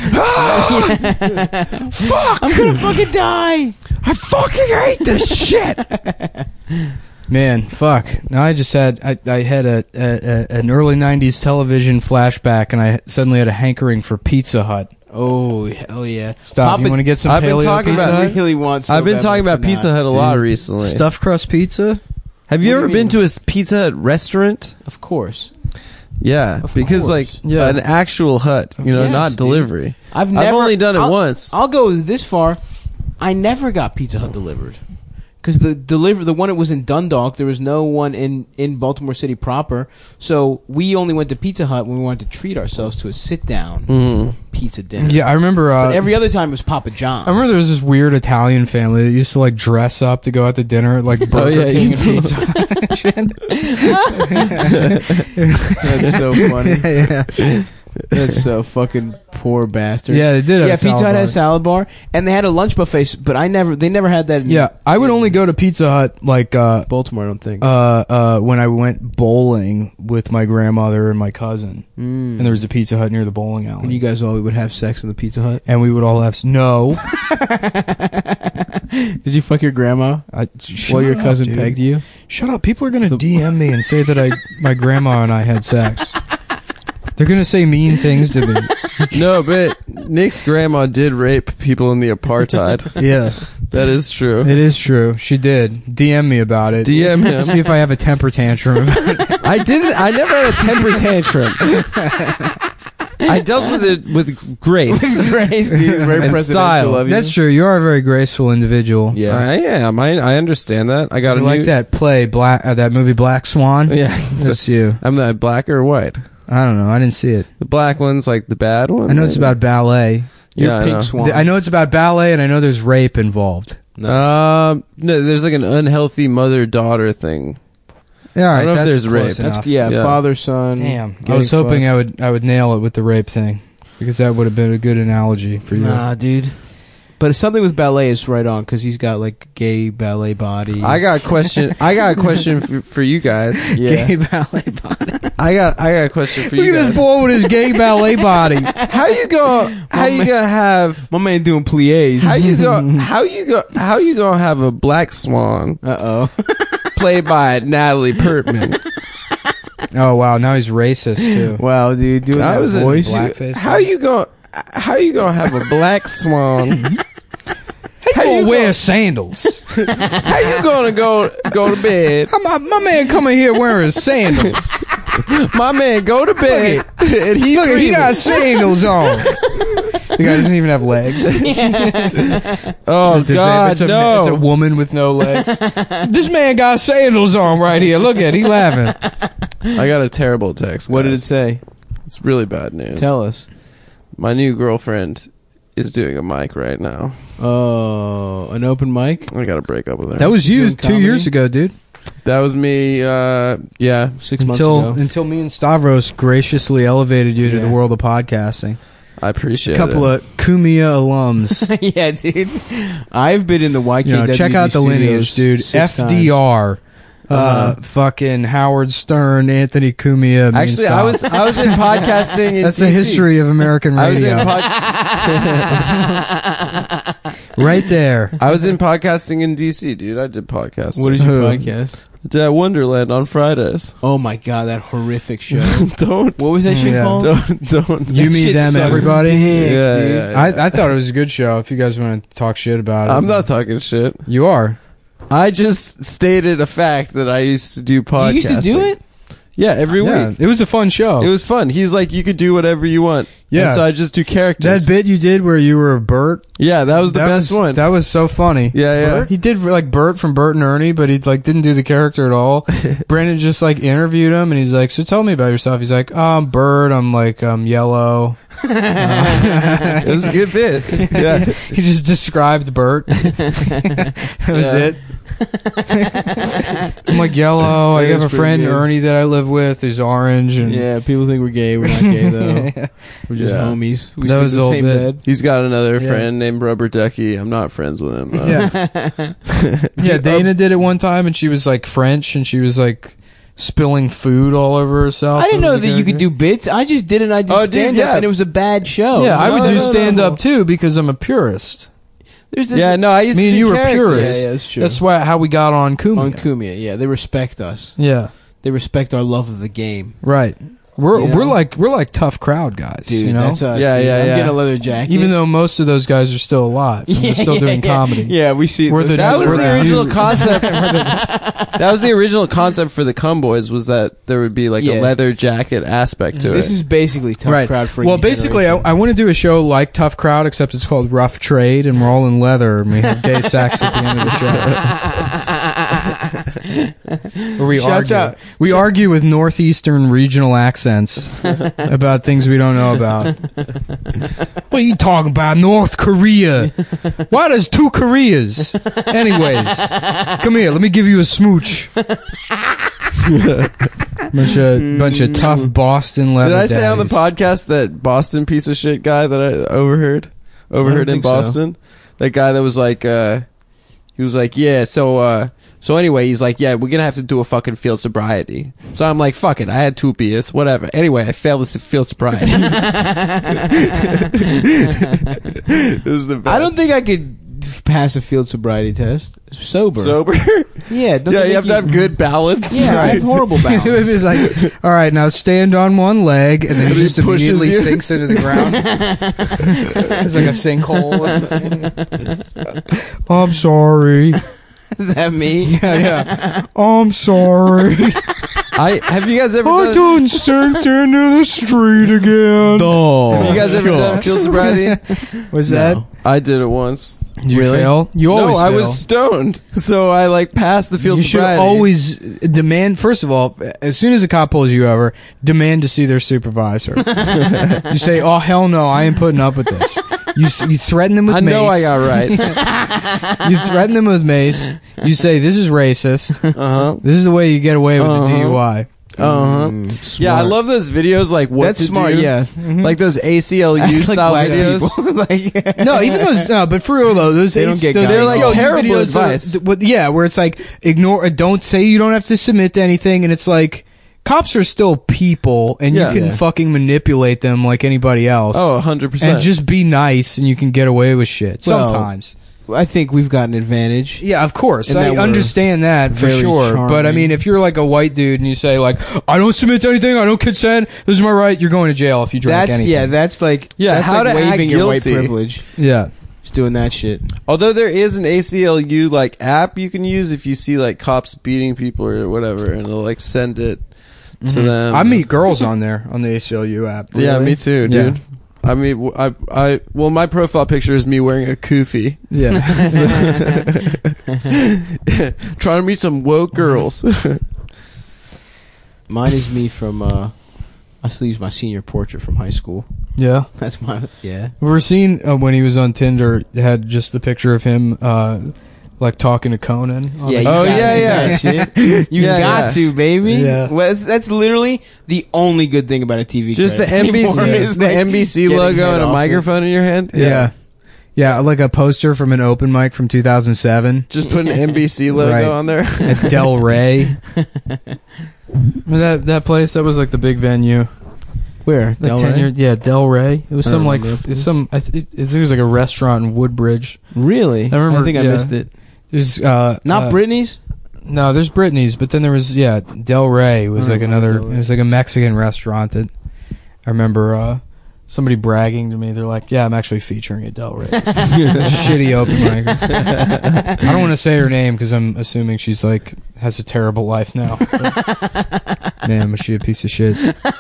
S2: Fuck!
S1: I'm gonna fucking die.
S2: I fucking hate this shit. Man, fuck. Now I just had I had an early '90s television flashback, and I suddenly had a hankering for Pizza Hut.
S1: Oh hell yeah!
S2: Stop.
S1: Papa-
S2: You want to get some
S3: I've been
S2: paleo
S3: talking
S2: pizza?
S3: about-
S1: I really want. So
S3: I've been
S1: bad,
S3: talking
S1: but
S3: about Pizza
S1: cannot.
S3: Hut a lot
S1: Dude,
S3: recently.
S2: Stuffed crust pizza?
S3: Have you
S1: What do
S3: ever
S1: you
S3: been
S1: mean?
S3: to a Pizza Hut restaurant?
S1: Of course,
S3: Yeah,
S1: Of
S3: because
S1: course.
S3: like
S2: Yeah.
S3: an actual hut,
S1: Yes,
S3: not
S1: dude.
S3: delivery.
S1: I've never.
S3: only done it
S1: I'll-
S3: once.
S1: I'll go this far. I never got Pizza Hut delivered. Because the one that was in Dundalk, there was no one in Baltimore City proper. So we only went to Pizza Hut when we wanted to treat ourselves to a sit-down pizza dinner.
S2: Yeah, I remember.
S1: But every other time it was Papa John's.
S2: I remember there was this weird Italian family that used to like dress up to go out to dinner, like Burger King and Pizza Hut and shit.
S1: That's so funny.
S2: yeah.
S1: That's so fucking poor bastards.
S2: Yeah, they did have
S1: Yeah,
S2: a
S1: Pizza
S2: salad
S1: Hut
S2: bar.
S1: had a salad bar, and they had a lunch buffet, but they never had that in
S2: Yeah, I would only go to Pizza Hut like
S1: Baltimore, I don't think.
S2: when I went bowling with my grandmother and my cousin,
S1: Mm.
S2: and there was a Pizza Hut near the bowling
S1: And
S2: alley,
S1: you guys all would have sex in the Pizza Hut?
S2: and we would all have no.
S1: Did you fuck your grandma while your cousin
S2: dude.
S1: pegged you?
S2: Shut up! People are gonna DM me and say that my grandma and I had sex. They're gonna say mean things to me.
S3: No, but Nick's grandma did rape people in the apartheid.
S2: Yeah,
S3: That is true.
S2: it is true. She did. DM me about it.
S3: DM him.
S2: See if I have a temper tantrum.
S3: I didn't. I never had a temper tantrum. I dealt with it with grace.
S1: Grace, dude. Very
S3: And
S1: presidential
S3: style.
S1: of you.
S2: That's true. You are a very graceful individual.
S1: Yeah.
S3: I am. I understand that. I got
S2: You
S3: a
S2: like
S3: new,
S2: that play, that movie Black Swan?
S3: Yeah.
S2: That's you.
S3: I'm the black or white.
S2: I don't know. I didn't see it.
S3: The black one's like the bad one.
S2: I know it's
S3: maybe?
S2: about ballet.
S1: You're
S3: Yeah, I
S1: Pink
S3: know.
S1: Swan.
S2: I know it's about ballet, and I know there's rape involved.
S1: Nice.
S3: No, there's like an unhealthy mother-daughter thing.
S2: Yeah, all right.
S3: I don't know if
S2: that's
S3: there's
S2: close
S3: rape.
S2: enough.
S1: That's, yeah,
S3: Yeah.
S1: father, son.
S2: Damn. I
S1: getting
S2: was hoping
S1: fucked.
S2: I would nail it with the rape thing, because that would have been a good analogy for you.
S1: Nah, dude. But it's something with ballet is right on because he's got like gay ballet body.
S3: I got a question. For you guys.
S1: yeah.
S2: Gay ballet body.
S3: I got a question for
S2: Look
S3: you
S2: at
S3: guys.
S2: this boy with his gay ballet body.
S3: How you gonna have?
S1: My man doing plies.
S3: How you gonna have a black swan
S1: Uh oh.
S3: played by Natalie Portman?
S2: Oh wow, now he's racist too.
S1: Wow, dude, doing
S3: I
S1: that
S3: was in
S1: voice.
S2: blackface.
S3: How you gonna have a black swan?
S2: How you wear sandals?
S3: How you gonna go to bed?
S2: my man coming here wearing sandals.
S3: My man go to bed and he
S2: Look, he
S3: dreaming.
S2: got sandals on. The guy doesn't even have legs.
S3: Oh
S2: It's a-
S3: God,
S2: it's a
S3: no!
S2: woman with no legs. This man got sandals on right here. Look at it. He laughing.
S3: I got a terrible text.
S1: What did it
S3: guys.
S1: say?
S3: It's really bad news.
S1: Tell us.
S3: My new girlfriend is doing a mic right now.
S1: Oh, an open mic?
S3: I gotta break up with her.
S2: That was you
S1: Doing
S2: 2
S1: comedy?
S2: years ago, dude.
S3: That was me. Yeah,
S1: 6 months ago.
S2: Until me and Stavros graciously elevated you to
S3: Yeah.
S2: the world of podcasting.
S3: I appreciate
S2: A couple
S3: it.
S2: of Kumia alums.
S1: Yeah, dude. I've been in the YKWd
S2: Check out the
S1: studios
S2: lineage, dude.
S1: 6 times.
S2: FDR. Fucking Howard Stern, Anthony Cumia. Mean
S3: Actually,
S2: Stop.
S3: I was in podcasting in
S2: That's
S3: DC.
S2: the history of American
S3: I was in
S2: radio. Right there.
S3: I was in podcasting in DC, dude. I did podcasting.
S1: What did you
S2: Who?
S1: podcast?
S3: Did at Wonderland on Fridays.
S1: Oh my god, that horrific show.
S3: Don't.
S1: What was that shit
S2: Yeah.
S1: called?
S3: Don't.
S2: You,
S1: That
S2: me,
S1: shit
S2: them,
S1: sucked
S2: everybody.
S1: dick,
S3: Yeah,
S1: dude.
S3: yeah, yeah.
S2: I thought it was a good show. If you guys want to talk shit about it,
S3: I'm not talking shit.
S2: You are.
S3: I just stated a fact that I used to do podcasting.
S1: You used to do it?
S3: Yeah, every
S2: Yeah,
S3: week.
S2: it was a fun show.
S3: It was fun. He's like, you could do whatever you want.
S2: Yeah.
S3: And so I just do characters.
S2: that bit you did where you were Bert.
S3: Yeah, that was the
S2: that
S3: best
S2: was,
S3: one.
S2: That was so funny.
S3: Yeah, yeah.
S2: He did like Bert from Bert and Ernie, but he like didn't do the character at all. Brandon just like interviewed him, and he's like, "So tell me about yourself." He's like, "Oh, I'm Bert. I'm like yellow."
S3: It was a good bit. Yeah.
S2: He just described Bert. That was
S3: Yeah.
S2: it. I'm like yellow. I
S1: That
S2: have a
S1: was pretty
S2: friend
S1: good.
S2: Ernie that I live with who's orange, and
S1: Yeah, people think we're gay. We're not gay though. We're just
S3: Yeah.
S1: homies. We
S2: That
S1: sleep
S2: was
S1: in the
S2: all
S1: same
S2: bit.
S1: bed.
S3: He's got another
S2: Yeah.
S3: friend named Rubber Ducky. I'm not friends with him.
S2: Yeah, Dana did it one time, and she was like French, and she was like spilling food all over herself.
S1: I didn't
S2: It
S1: know
S2: was a
S1: that you could
S2: character.
S1: do bits. I just did it. I did
S3: Oh, dude,
S1: stand up,
S3: yeah.
S1: and it was a bad show.
S2: Yeah, I would
S3: No,
S2: do
S3: no, no,
S2: stand
S3: no.
S2: up too because I'm a purist.
S1: There's this,
S3: Yeah, no, I used
S2: Me
S3: to
S2: and
S3: do
S2: you were
S3: characters.
S2: purists.
S1: Yeah, that's true.
S2: That's why how we got on Kumia.
S1: on Kumia. Yeah, they respect us.
S2: Yeah,
S1: They respect our love of the game,
S2: right. We're
S1: You know?
S2: we're like tough crowd guys,
S1: dude.
S2: you know.
S1: That's us.
S3: Yeah,
S1: dude.
S3: yeah,
S1: I'm
S3: yeah.
S1: getting a leather jacket,
S2: Even though most of those guys are still alive, and they're still doing comedy.
S1: Yeah, we see.
S2: We're the-
S3: That was
S2: We're
S3: the
S2: the
S3: original
S2: new-
S3: concept. That was the original concept for the Cumboys, was that there would be like
S1: Yeah.
S3: a leather jacket aspect to
S1: This
S3: it.
S1: is basically tough
S2: Right.
S1: crowd for.
S2: Well, basically, I want to do a show like Tough Crowd, except it's called Rough Trade, and we're all in leather, and we have gay sex at the end of the show. Where we
S1: Shouts
S2: argue.
S1: out.
S2: We argue with northeastern regional accents about things we don't know about. What are you talking about? North Korea? Why there's two Koreas? Anyways, come here. Let me give you a smooch. bunch of tough Boston leather.
S3: Did I say on the
S2: daddies.
S3: podcast that Boston piece of shit guy that I overheard in
S1: think so.
S3: Boston? That guy that was like, he was like, yeah, so anyway, he's like, yeah, we're gonna have to do a fucking field sobriety. So I'm like, fuck it, I had 2 beers, whatever. Anyway, I failed this field sobriety. It was the best.
S1: I don't think I could pass a field sobriety test sober.
S3: Sober?
S1: Yeah, don't
S3: Yeah,
S1: they
S3: you have
S1: make
S3: to have good balance.
S1: Yeah, I have horrible
S2: It
S1: balance.
S2: was like, all right, now stand on one leg, and then he
S3: And he
S2: just
S3: pushes
S2: immediately
S3: you.
S2: sinks into the ground. It's like a sinkhole. I'm sorry.
S1: Is that me?
S2: Yeah. I'm sorry.
S3: Have you guys ever
S2: I
S3: done?
S2: done sinked into the street again.
S3: Have you guys ever done field sobriety?
S2: Was
S1: No.
S2: that?
S3: I did it once.
S2: Did you
S1: Really?
S2: fail? You always
S3: No, I
S2: fail.
S3: was stoned, so I like passed the field
S2: You should
S3: sobriety.
S2: always demand. First of all, as soon as a cop pulls you over, demand to see their supervisor. You say, "Oh hell no, I ain't putting up with this." You threaten them with
S3: I
S2: mace.
S3: know I got rights.
S2: You threaten them with mace. You say, "This is racist.
S3: Uh huh.
S2: This is the way you get away with
S3: Uh-huh.
S2: the DUI."
S3: Uh huh. Yeah, I
S1: smart.
S3: love those videos. Like what
S1: That's
S3: to
S1: smart.
S3: do.
S1: Yeah,
S3: Like those ACLU
S1: Act like
S3: style
S1: black
S3: videos.
S1: people. Like-
S2: No, even those. No, but for real though, those
S1: They don't get
S2: those
S1: guys. They're like
S2: ACLU
S3: terrible
S2: videos are-
S3: advice.
S2: yeah, where it's like ignore. Don't say you don't have to submit to anything, and it's like cops are still people, and
S3: Yeah.
S2: you can
S1: Yeah.
S2: fucking manipulate them like anybody else.
S3: Oh, 100%.
S2: and just be nice, and you can get away with shit
S1: Well,
S2: sometimes.
S1: I think we've got an advantage.
S2: Yeah, of course.
S1: And that
S2: I
S1: we're
S2: understand that for
S1: very
S2: sure. But I
S1: charming.
S2: mean, if you're like a white dude and you say like, "I don't submit to anything. I don't consent. This is my right," you're going to jail if you drink
S1: That's
S2: anything.
S1: that's like
S3: Yeah,
S1: that's
S3: how
S1: like
S3: to act
S1: waving your white
S3: guilty.
S1: privilege.
S2: Yeah.
S1: Just doing that shit.
S3: Although there is an ACLU like app you can use if you see like cops beating people or whatever, and it'll like send it to them.
S2: I meet girls on there on the ACLU app.
S3: Yeah,
S1: Really?
S3: me too,
S2: Yeah.
S3: dude. I mean, well, my profile picture is me wearing a kufi,
S2: Yeah.
S3: trying to meet some woke girls.
S1: Mine is me from. I still use my senior portrait from high school.
S2: Yeah.
S1: That's my yeah.
S2: We're seeing when he was on Tinder, it had just the picture of him like talking to Conan. on
S1: Yeah,
S2: the-
S1: you
S3: Oh,
S1: got
S3: yeah,
S1: to do
S3: yeah.
S1: that shit. You
S3: Yeah,
S1: got
S3: yeah.
S1: to, baby.
S2: Yeah.
S1: Well, that's literally the only good thing about a TV.
S3: Just the
S1: credit anymore
S3: NBC,
S1: is,
S3: the
S1: like,
S3: NBC
S1: getting
S3: logo
S1: head
S3: and a
S1: off
S3: microphone in your hand.
S2: Yeah. Yeah, like a poster from an open mic from 2007
S3: Just put an NBC logo
S2: Right.
S3: on there.
S2: at Del Rey. Remember that place? That was like the big venue.
S1: Where?
S2: Like
S1: Del
S2: 10
S1: Rey?
S2: years. Yeah, Del Rey. It was
S1: I
S2: some
S1: don't
S2: like
S1: remember.
S2: it's some. It was like a restaurant in Woodbridge.
S1: Really?
S2: I remember-
S1: think I
S2: yeah.
S1: missed it.
S2: There's
S1: Not Britney's.
S2: No, there's Brittany's, but then there was Del Rey was
S1: I
S2: like
S1: remember
S2: another.
S1: Del Rey.
S2: It was like a Mexican restaurant that I remember. Somebody bragging to me, they're like, "Yeah, I'm actually featuring at Del Rey." Shitty open mic. I don't want to say her name because I'm assuming she's like has a terrible life now. But, man, was she a piece of shit?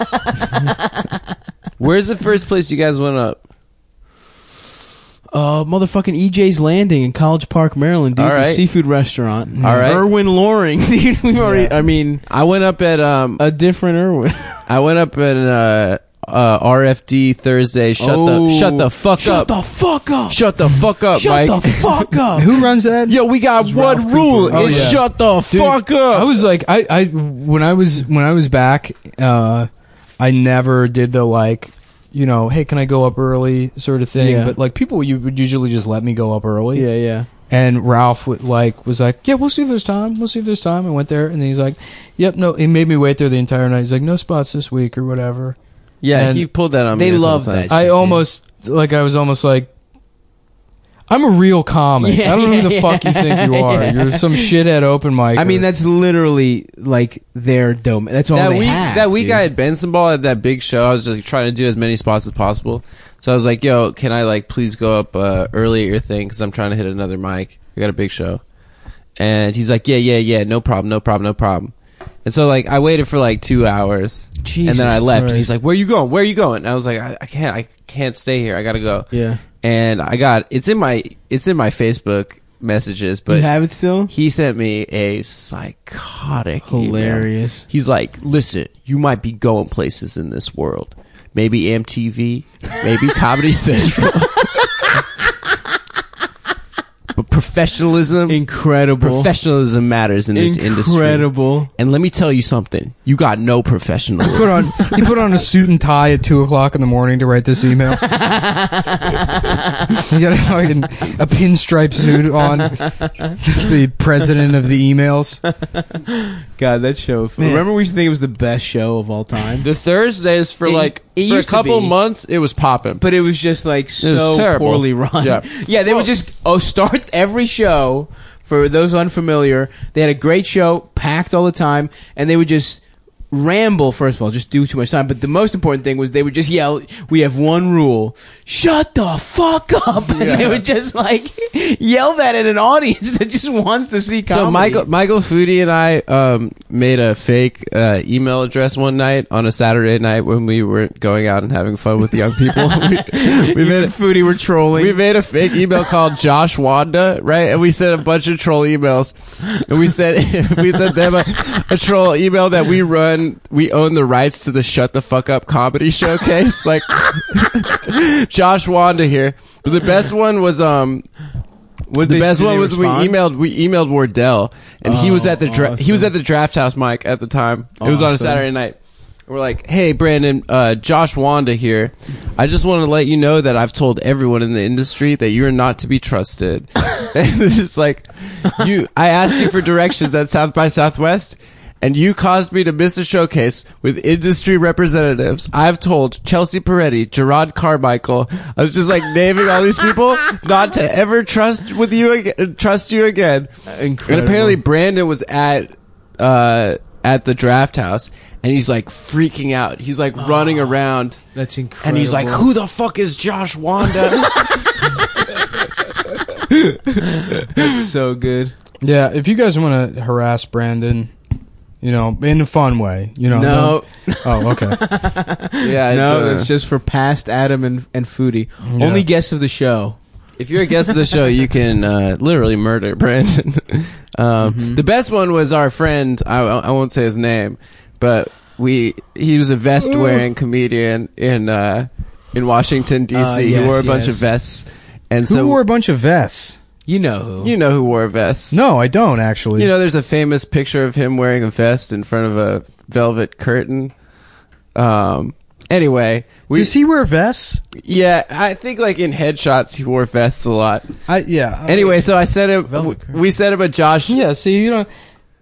S3: Where's the first place you guys went up?
S1: Motherfucking EJ's Landing in College Park, Maryland, dude.
S3: All
S1: The
S3: right.
S1: seafood restaurant.
S3: All right.
S1: Irwin Loring, dude. We've already. I mean,
S3: I went up at
S1: a different Irwin.
S3: I went up at RFD Thursday. Shut the fuck
S1: Shut
S3: up.
S1: the fuck up.
S3: Shut the fuck up,
S1: Shut
S3: Mike.
S1: the fuck up.
S2: Who runs that?
S3: Yo, we got
S1: It's
S3: one
S1: Ralph
S3: rule.
S1: Cooper.
S2: Oh,
S3: It's
S2: yeah.
S3: shut the fuck up.
S2: I was like, I when I was back, I never did the like, you know, hey, can I go up early sort of thing.
S1: Yeah.
S2: But like people, you would usually just let me go up early.
S1: Yeah, yeah.
S2: And Ralph was like, yeah, we'll see if there's time. We'll see if there's time. I went there, and then he's like, yep, no. He made me wait there the entire night. He's like, no spots this week or whatever.
S3: yeah,
S2: and
S3: he pulled that on me.
S1: they
S3: a couple
S1: love
S3: times.
S1: that.
S2: I
S1: shit, dude.
S2: I was almost like, I'm a real comic.
S1: Yeah,
S2: I don't know who the
S1: yeah,
S2: fuck you think you are.
S1: yeah.
S2: You're some shithead open mic.
S1: I mean, that's literally like their domain. That's all
S3: that
S1: they
S3: week,
S1: have.
S3: that week
S1: dude.
S3: I had Benson Ball at that big show. I was just trying to do as many spots as possible. So I was like, yo, can I like please go up early at your thing? Because I'm trying to hit another mic. We got a big show. And he's like, yeah, no problem. And so like I waited for like 2 hours.
S1: Jesus
S3: and then I left. And
S1: Christ.
S3: he's like, where you going? And I was like, I can't stay here. I gotta go.
S1: Yeah.
S3: And it's in my Facebook messages,
S1: But you
S3: but
S1: have it still?
S3: he sent me a psychotic email.
S1: Hilarious.
S3: He's like, listen, you might be going places in this world. Maybe MTV, maybe Comedy Central. But professionalism
S1: Incredible.
S3: matters in this industry.
S1: Incredible.
S3: And let me tell you something. You got no professionalism.
S2: He put on a suit and tie at 2:00 in the morning to write this email. He got a pinstripe suit on. The president of the emails.
S1: God, that show.
S2: Man.
S1: Remember, we used to think it was the best show of all time.
S3: The Thursdays for
S1: It
S3: for a
S1: used to
S3: couple
S1: be.
S3: months, it was popping.
S1: But it was just like so
S3: terrible.
S1: poorly run.
S3: Yeah.
S1: They would just start every show. For those unfamiliar, they had a great show, packed all the time, and they would just ramble. First of all, just do too much time. But the most important thing was they would just yell, "We have one rule: shut the fuck up!" And they would just like yell that at an audience that just wants to see comedy.
S3: So Michael Foodie and I made a fake email address one night on a Saturday night when we weren't going out and having fun with young people. we made
S1: Foodie were trolling.
S3: We made a fake email called Josh Wanda, right? And we sent a bunch of troll emails. And we sent them a troll email that we run. We own the rights to the Shut the Fuck Up comedy showcase. Like Josh Wanda here. But the best one was we emailed Wardell, and he was at the he was at the Draft House mic at the time. It was on a
S1: Awesome.
S3: Saturday night. We're like, hey Brandon, Josh Wanda here. I just want to let you know that I've told everyone in the industry that you are not to be trusted. And it's like, I asked you for directions at South by Southwest, and you caused me to miss a showcase with industry representatives. I've told Chelsea Peretti, Gerard Carmichael. I was just like naming all these people not to ever trust you again.
S1: Incredible.
S3: And apparently Brandon was at the Draft House, and he's like freaking out. He's like running around,
S1: That's incredible.
S3: and he's like, "Who the fuck is Josh Wanda?"
S1: That's so good.
S2: Yeah, if you guys want to harass Brandon, you know, in a fun way, you know.
S1: No,
S2: Oh, okay.
S3: Yeah,
S1: no,
S3: it's,
S1: that's just for past Adam and Foodie.
S2: Yeah.
S1: Only guests of the show.
S3: if you're a guest of the show, you can literally murder Brandon. The best one was our friend. I won't say his name, but he was a vest wearing comedian in Washington D.C.
S1: Yes,
S3: who wore a bunch
S1: yes.
S3: of vests, and
S2: Who
S3: so
S2: wore a bunch of vests?
S1: You know who?
S3: You know who wore vests.
S2: No, I don't actually.
S3: You know, there's a famous picture of him wearing a vest in front of a velvet curtain. Anyway,
S2: does he wear vests?
S3: Yeah, I think like in headshots he wore vests a lot.
S2: Yeah.
S3: Anyway, so I sent him.
S1: Velvet curtain.
S3: We sent him a Josh.
S2: Yeah. See, you know.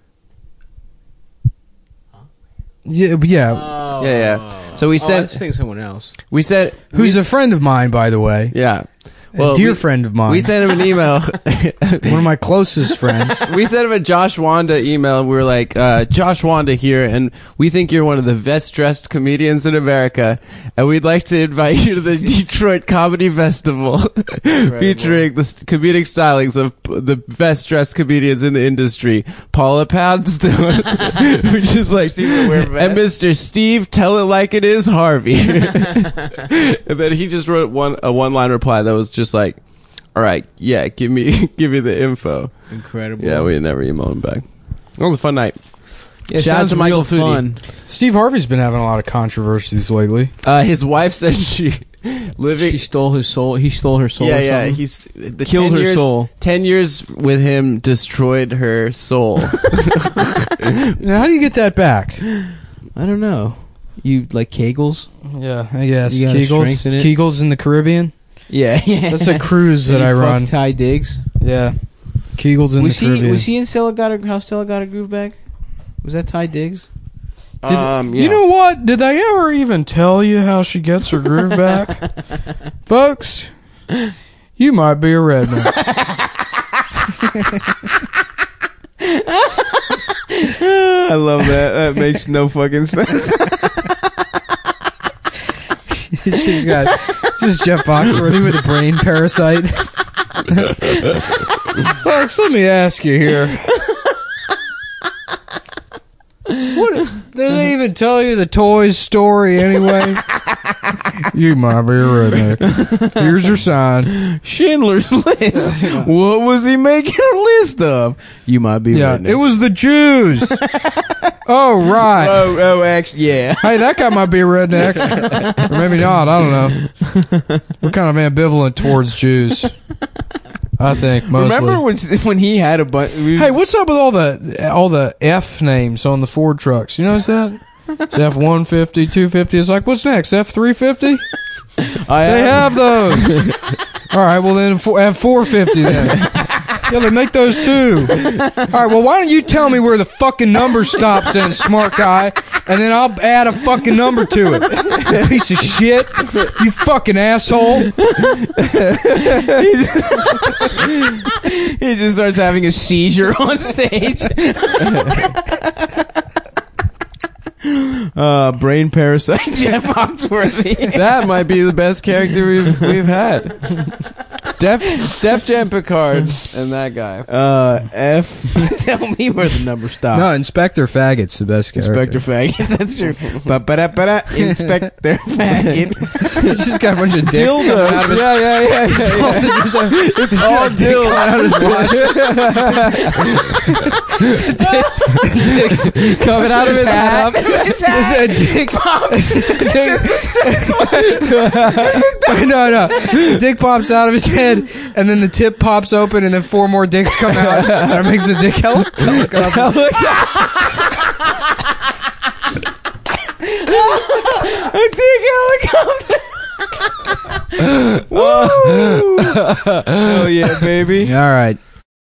S2: Yeah.
S1: Oh.
S3: Yeah. So we
S1: I
S3: sent.
S1: was thinking someone else.
S3: We said.
S2: Who's a friend of mine, by the way.
S3: Yeah.
S2: A dear friend of mine.
S3: We sent him an email.
S2: One of my closest friends.
S3: We sent him a Josh Wanda email. And we were like, Josh Wanda here, and we think you're one of the best-dressed comedians in America, and we'd like to invite you to the Detroit Comedy Festival, featuring the comedic stylings of the best-dressed comedians in the industry, Paula Poundstone, which is like, and Mr. Steve, tell it like it is, Harvey. And then he just wrote a one-line reply that was just like, all right, yeah, give me the info.
S1: Incredible.
S3: Yeah, we never emailed him back. It was a fun night.
S1: Yeah,
S3: Shout out
S1: sounds
S3: to Michael
S1: real
S3: Foodie.
S1: fun.
S2: Steve Harvey's been having a lot of controversies lately.
S3: His wife said she living.
S1: She stole his soul. He stole her soul.
S3: Yeah,
S1: or
S3: yeah.
S1: something?
S3: He's the
S1: Killed
S3: 10
S1: her
S3: years,
S1: soul.
S3: 10 years with him destroyed her soul.
S2: Now, how do you get that back?
S1: I don't know. You like Kegels?
S2: Yeah, I guess.
S1: You gotta strengthen it.
S2: Kegels in the Caribbean.
S1: Yeah, yeah.
S2: That's a cruise that
S1: You
S2: I
S1: fuck
S2: run.
S1: Ty Diggs.
S2: Yeah. Kegels in
S1: Was
S2: the
S1: he?
S2: Caribbean.
S1: Was he in Stella got a? How Stella got a groove back? Was that Ty Diggs?
S3: Yeah.
S2: You know what? Did they ever even tell you how she gets her groove back? Folks, you might be a redneck.
S3: I love that. That makes no fucking sense.
S2: She's got just Jeff Foxworthy with a brain parasite. Folks, let me ask you here. What did they even tell you the toys story anyway? You might be a redneck. Here's your sign.
S1: Schindler's List. What was he making a list of? You might be.
S2: Yeah,
S1: redneck.
S2: it was the Jews. Oh, right.
S1: Oh, actually, yeah.
S2: Hey, that guy might be a redneck. Or maybe not. I don't know. We're kind of ambivalent towards Jews. I think, mostly.
S1: Remember when he had a bunch?
S2: Hey, what's up with all the F names on the Ford trucks? You notice that? It's F-150, 250. It's like, what's next? F-350? They have those. All right, well then F-450 then. Yeah, they make those too. All right, well why don't you tell me where the fucking number stops then, smart guy, and then I'll add a fucking number to it. Piece of shit. You fucking asshole.
S1: He just starts having a seizure on stage. Brain parasite Jeff Foxworthy.
S3: That might be the best character we've had. Def Jam Picard and that guy.
S1: F. Tell me where the number stops.
S2: No, Inspector Faggot's the best character.
S1: Inspector Faggot. That's true. Ba-ba-da-ba-da. Inspector Faggot.
S2: He's just got a bunch of dicks coming out of his
S3: Yeah. It's all dildo
S2: out of his watch.
S3: coming out of his hat.
S1: His hat.
S2: It's a dick.
S1: Just
S2: No. The dick pops out of his head, and then the tip pops open, and then 4 more dicks come out, and it makes a dick helicopter.
S1: a big helicopter.
S3: Oh yeah, baby.
S2: All right.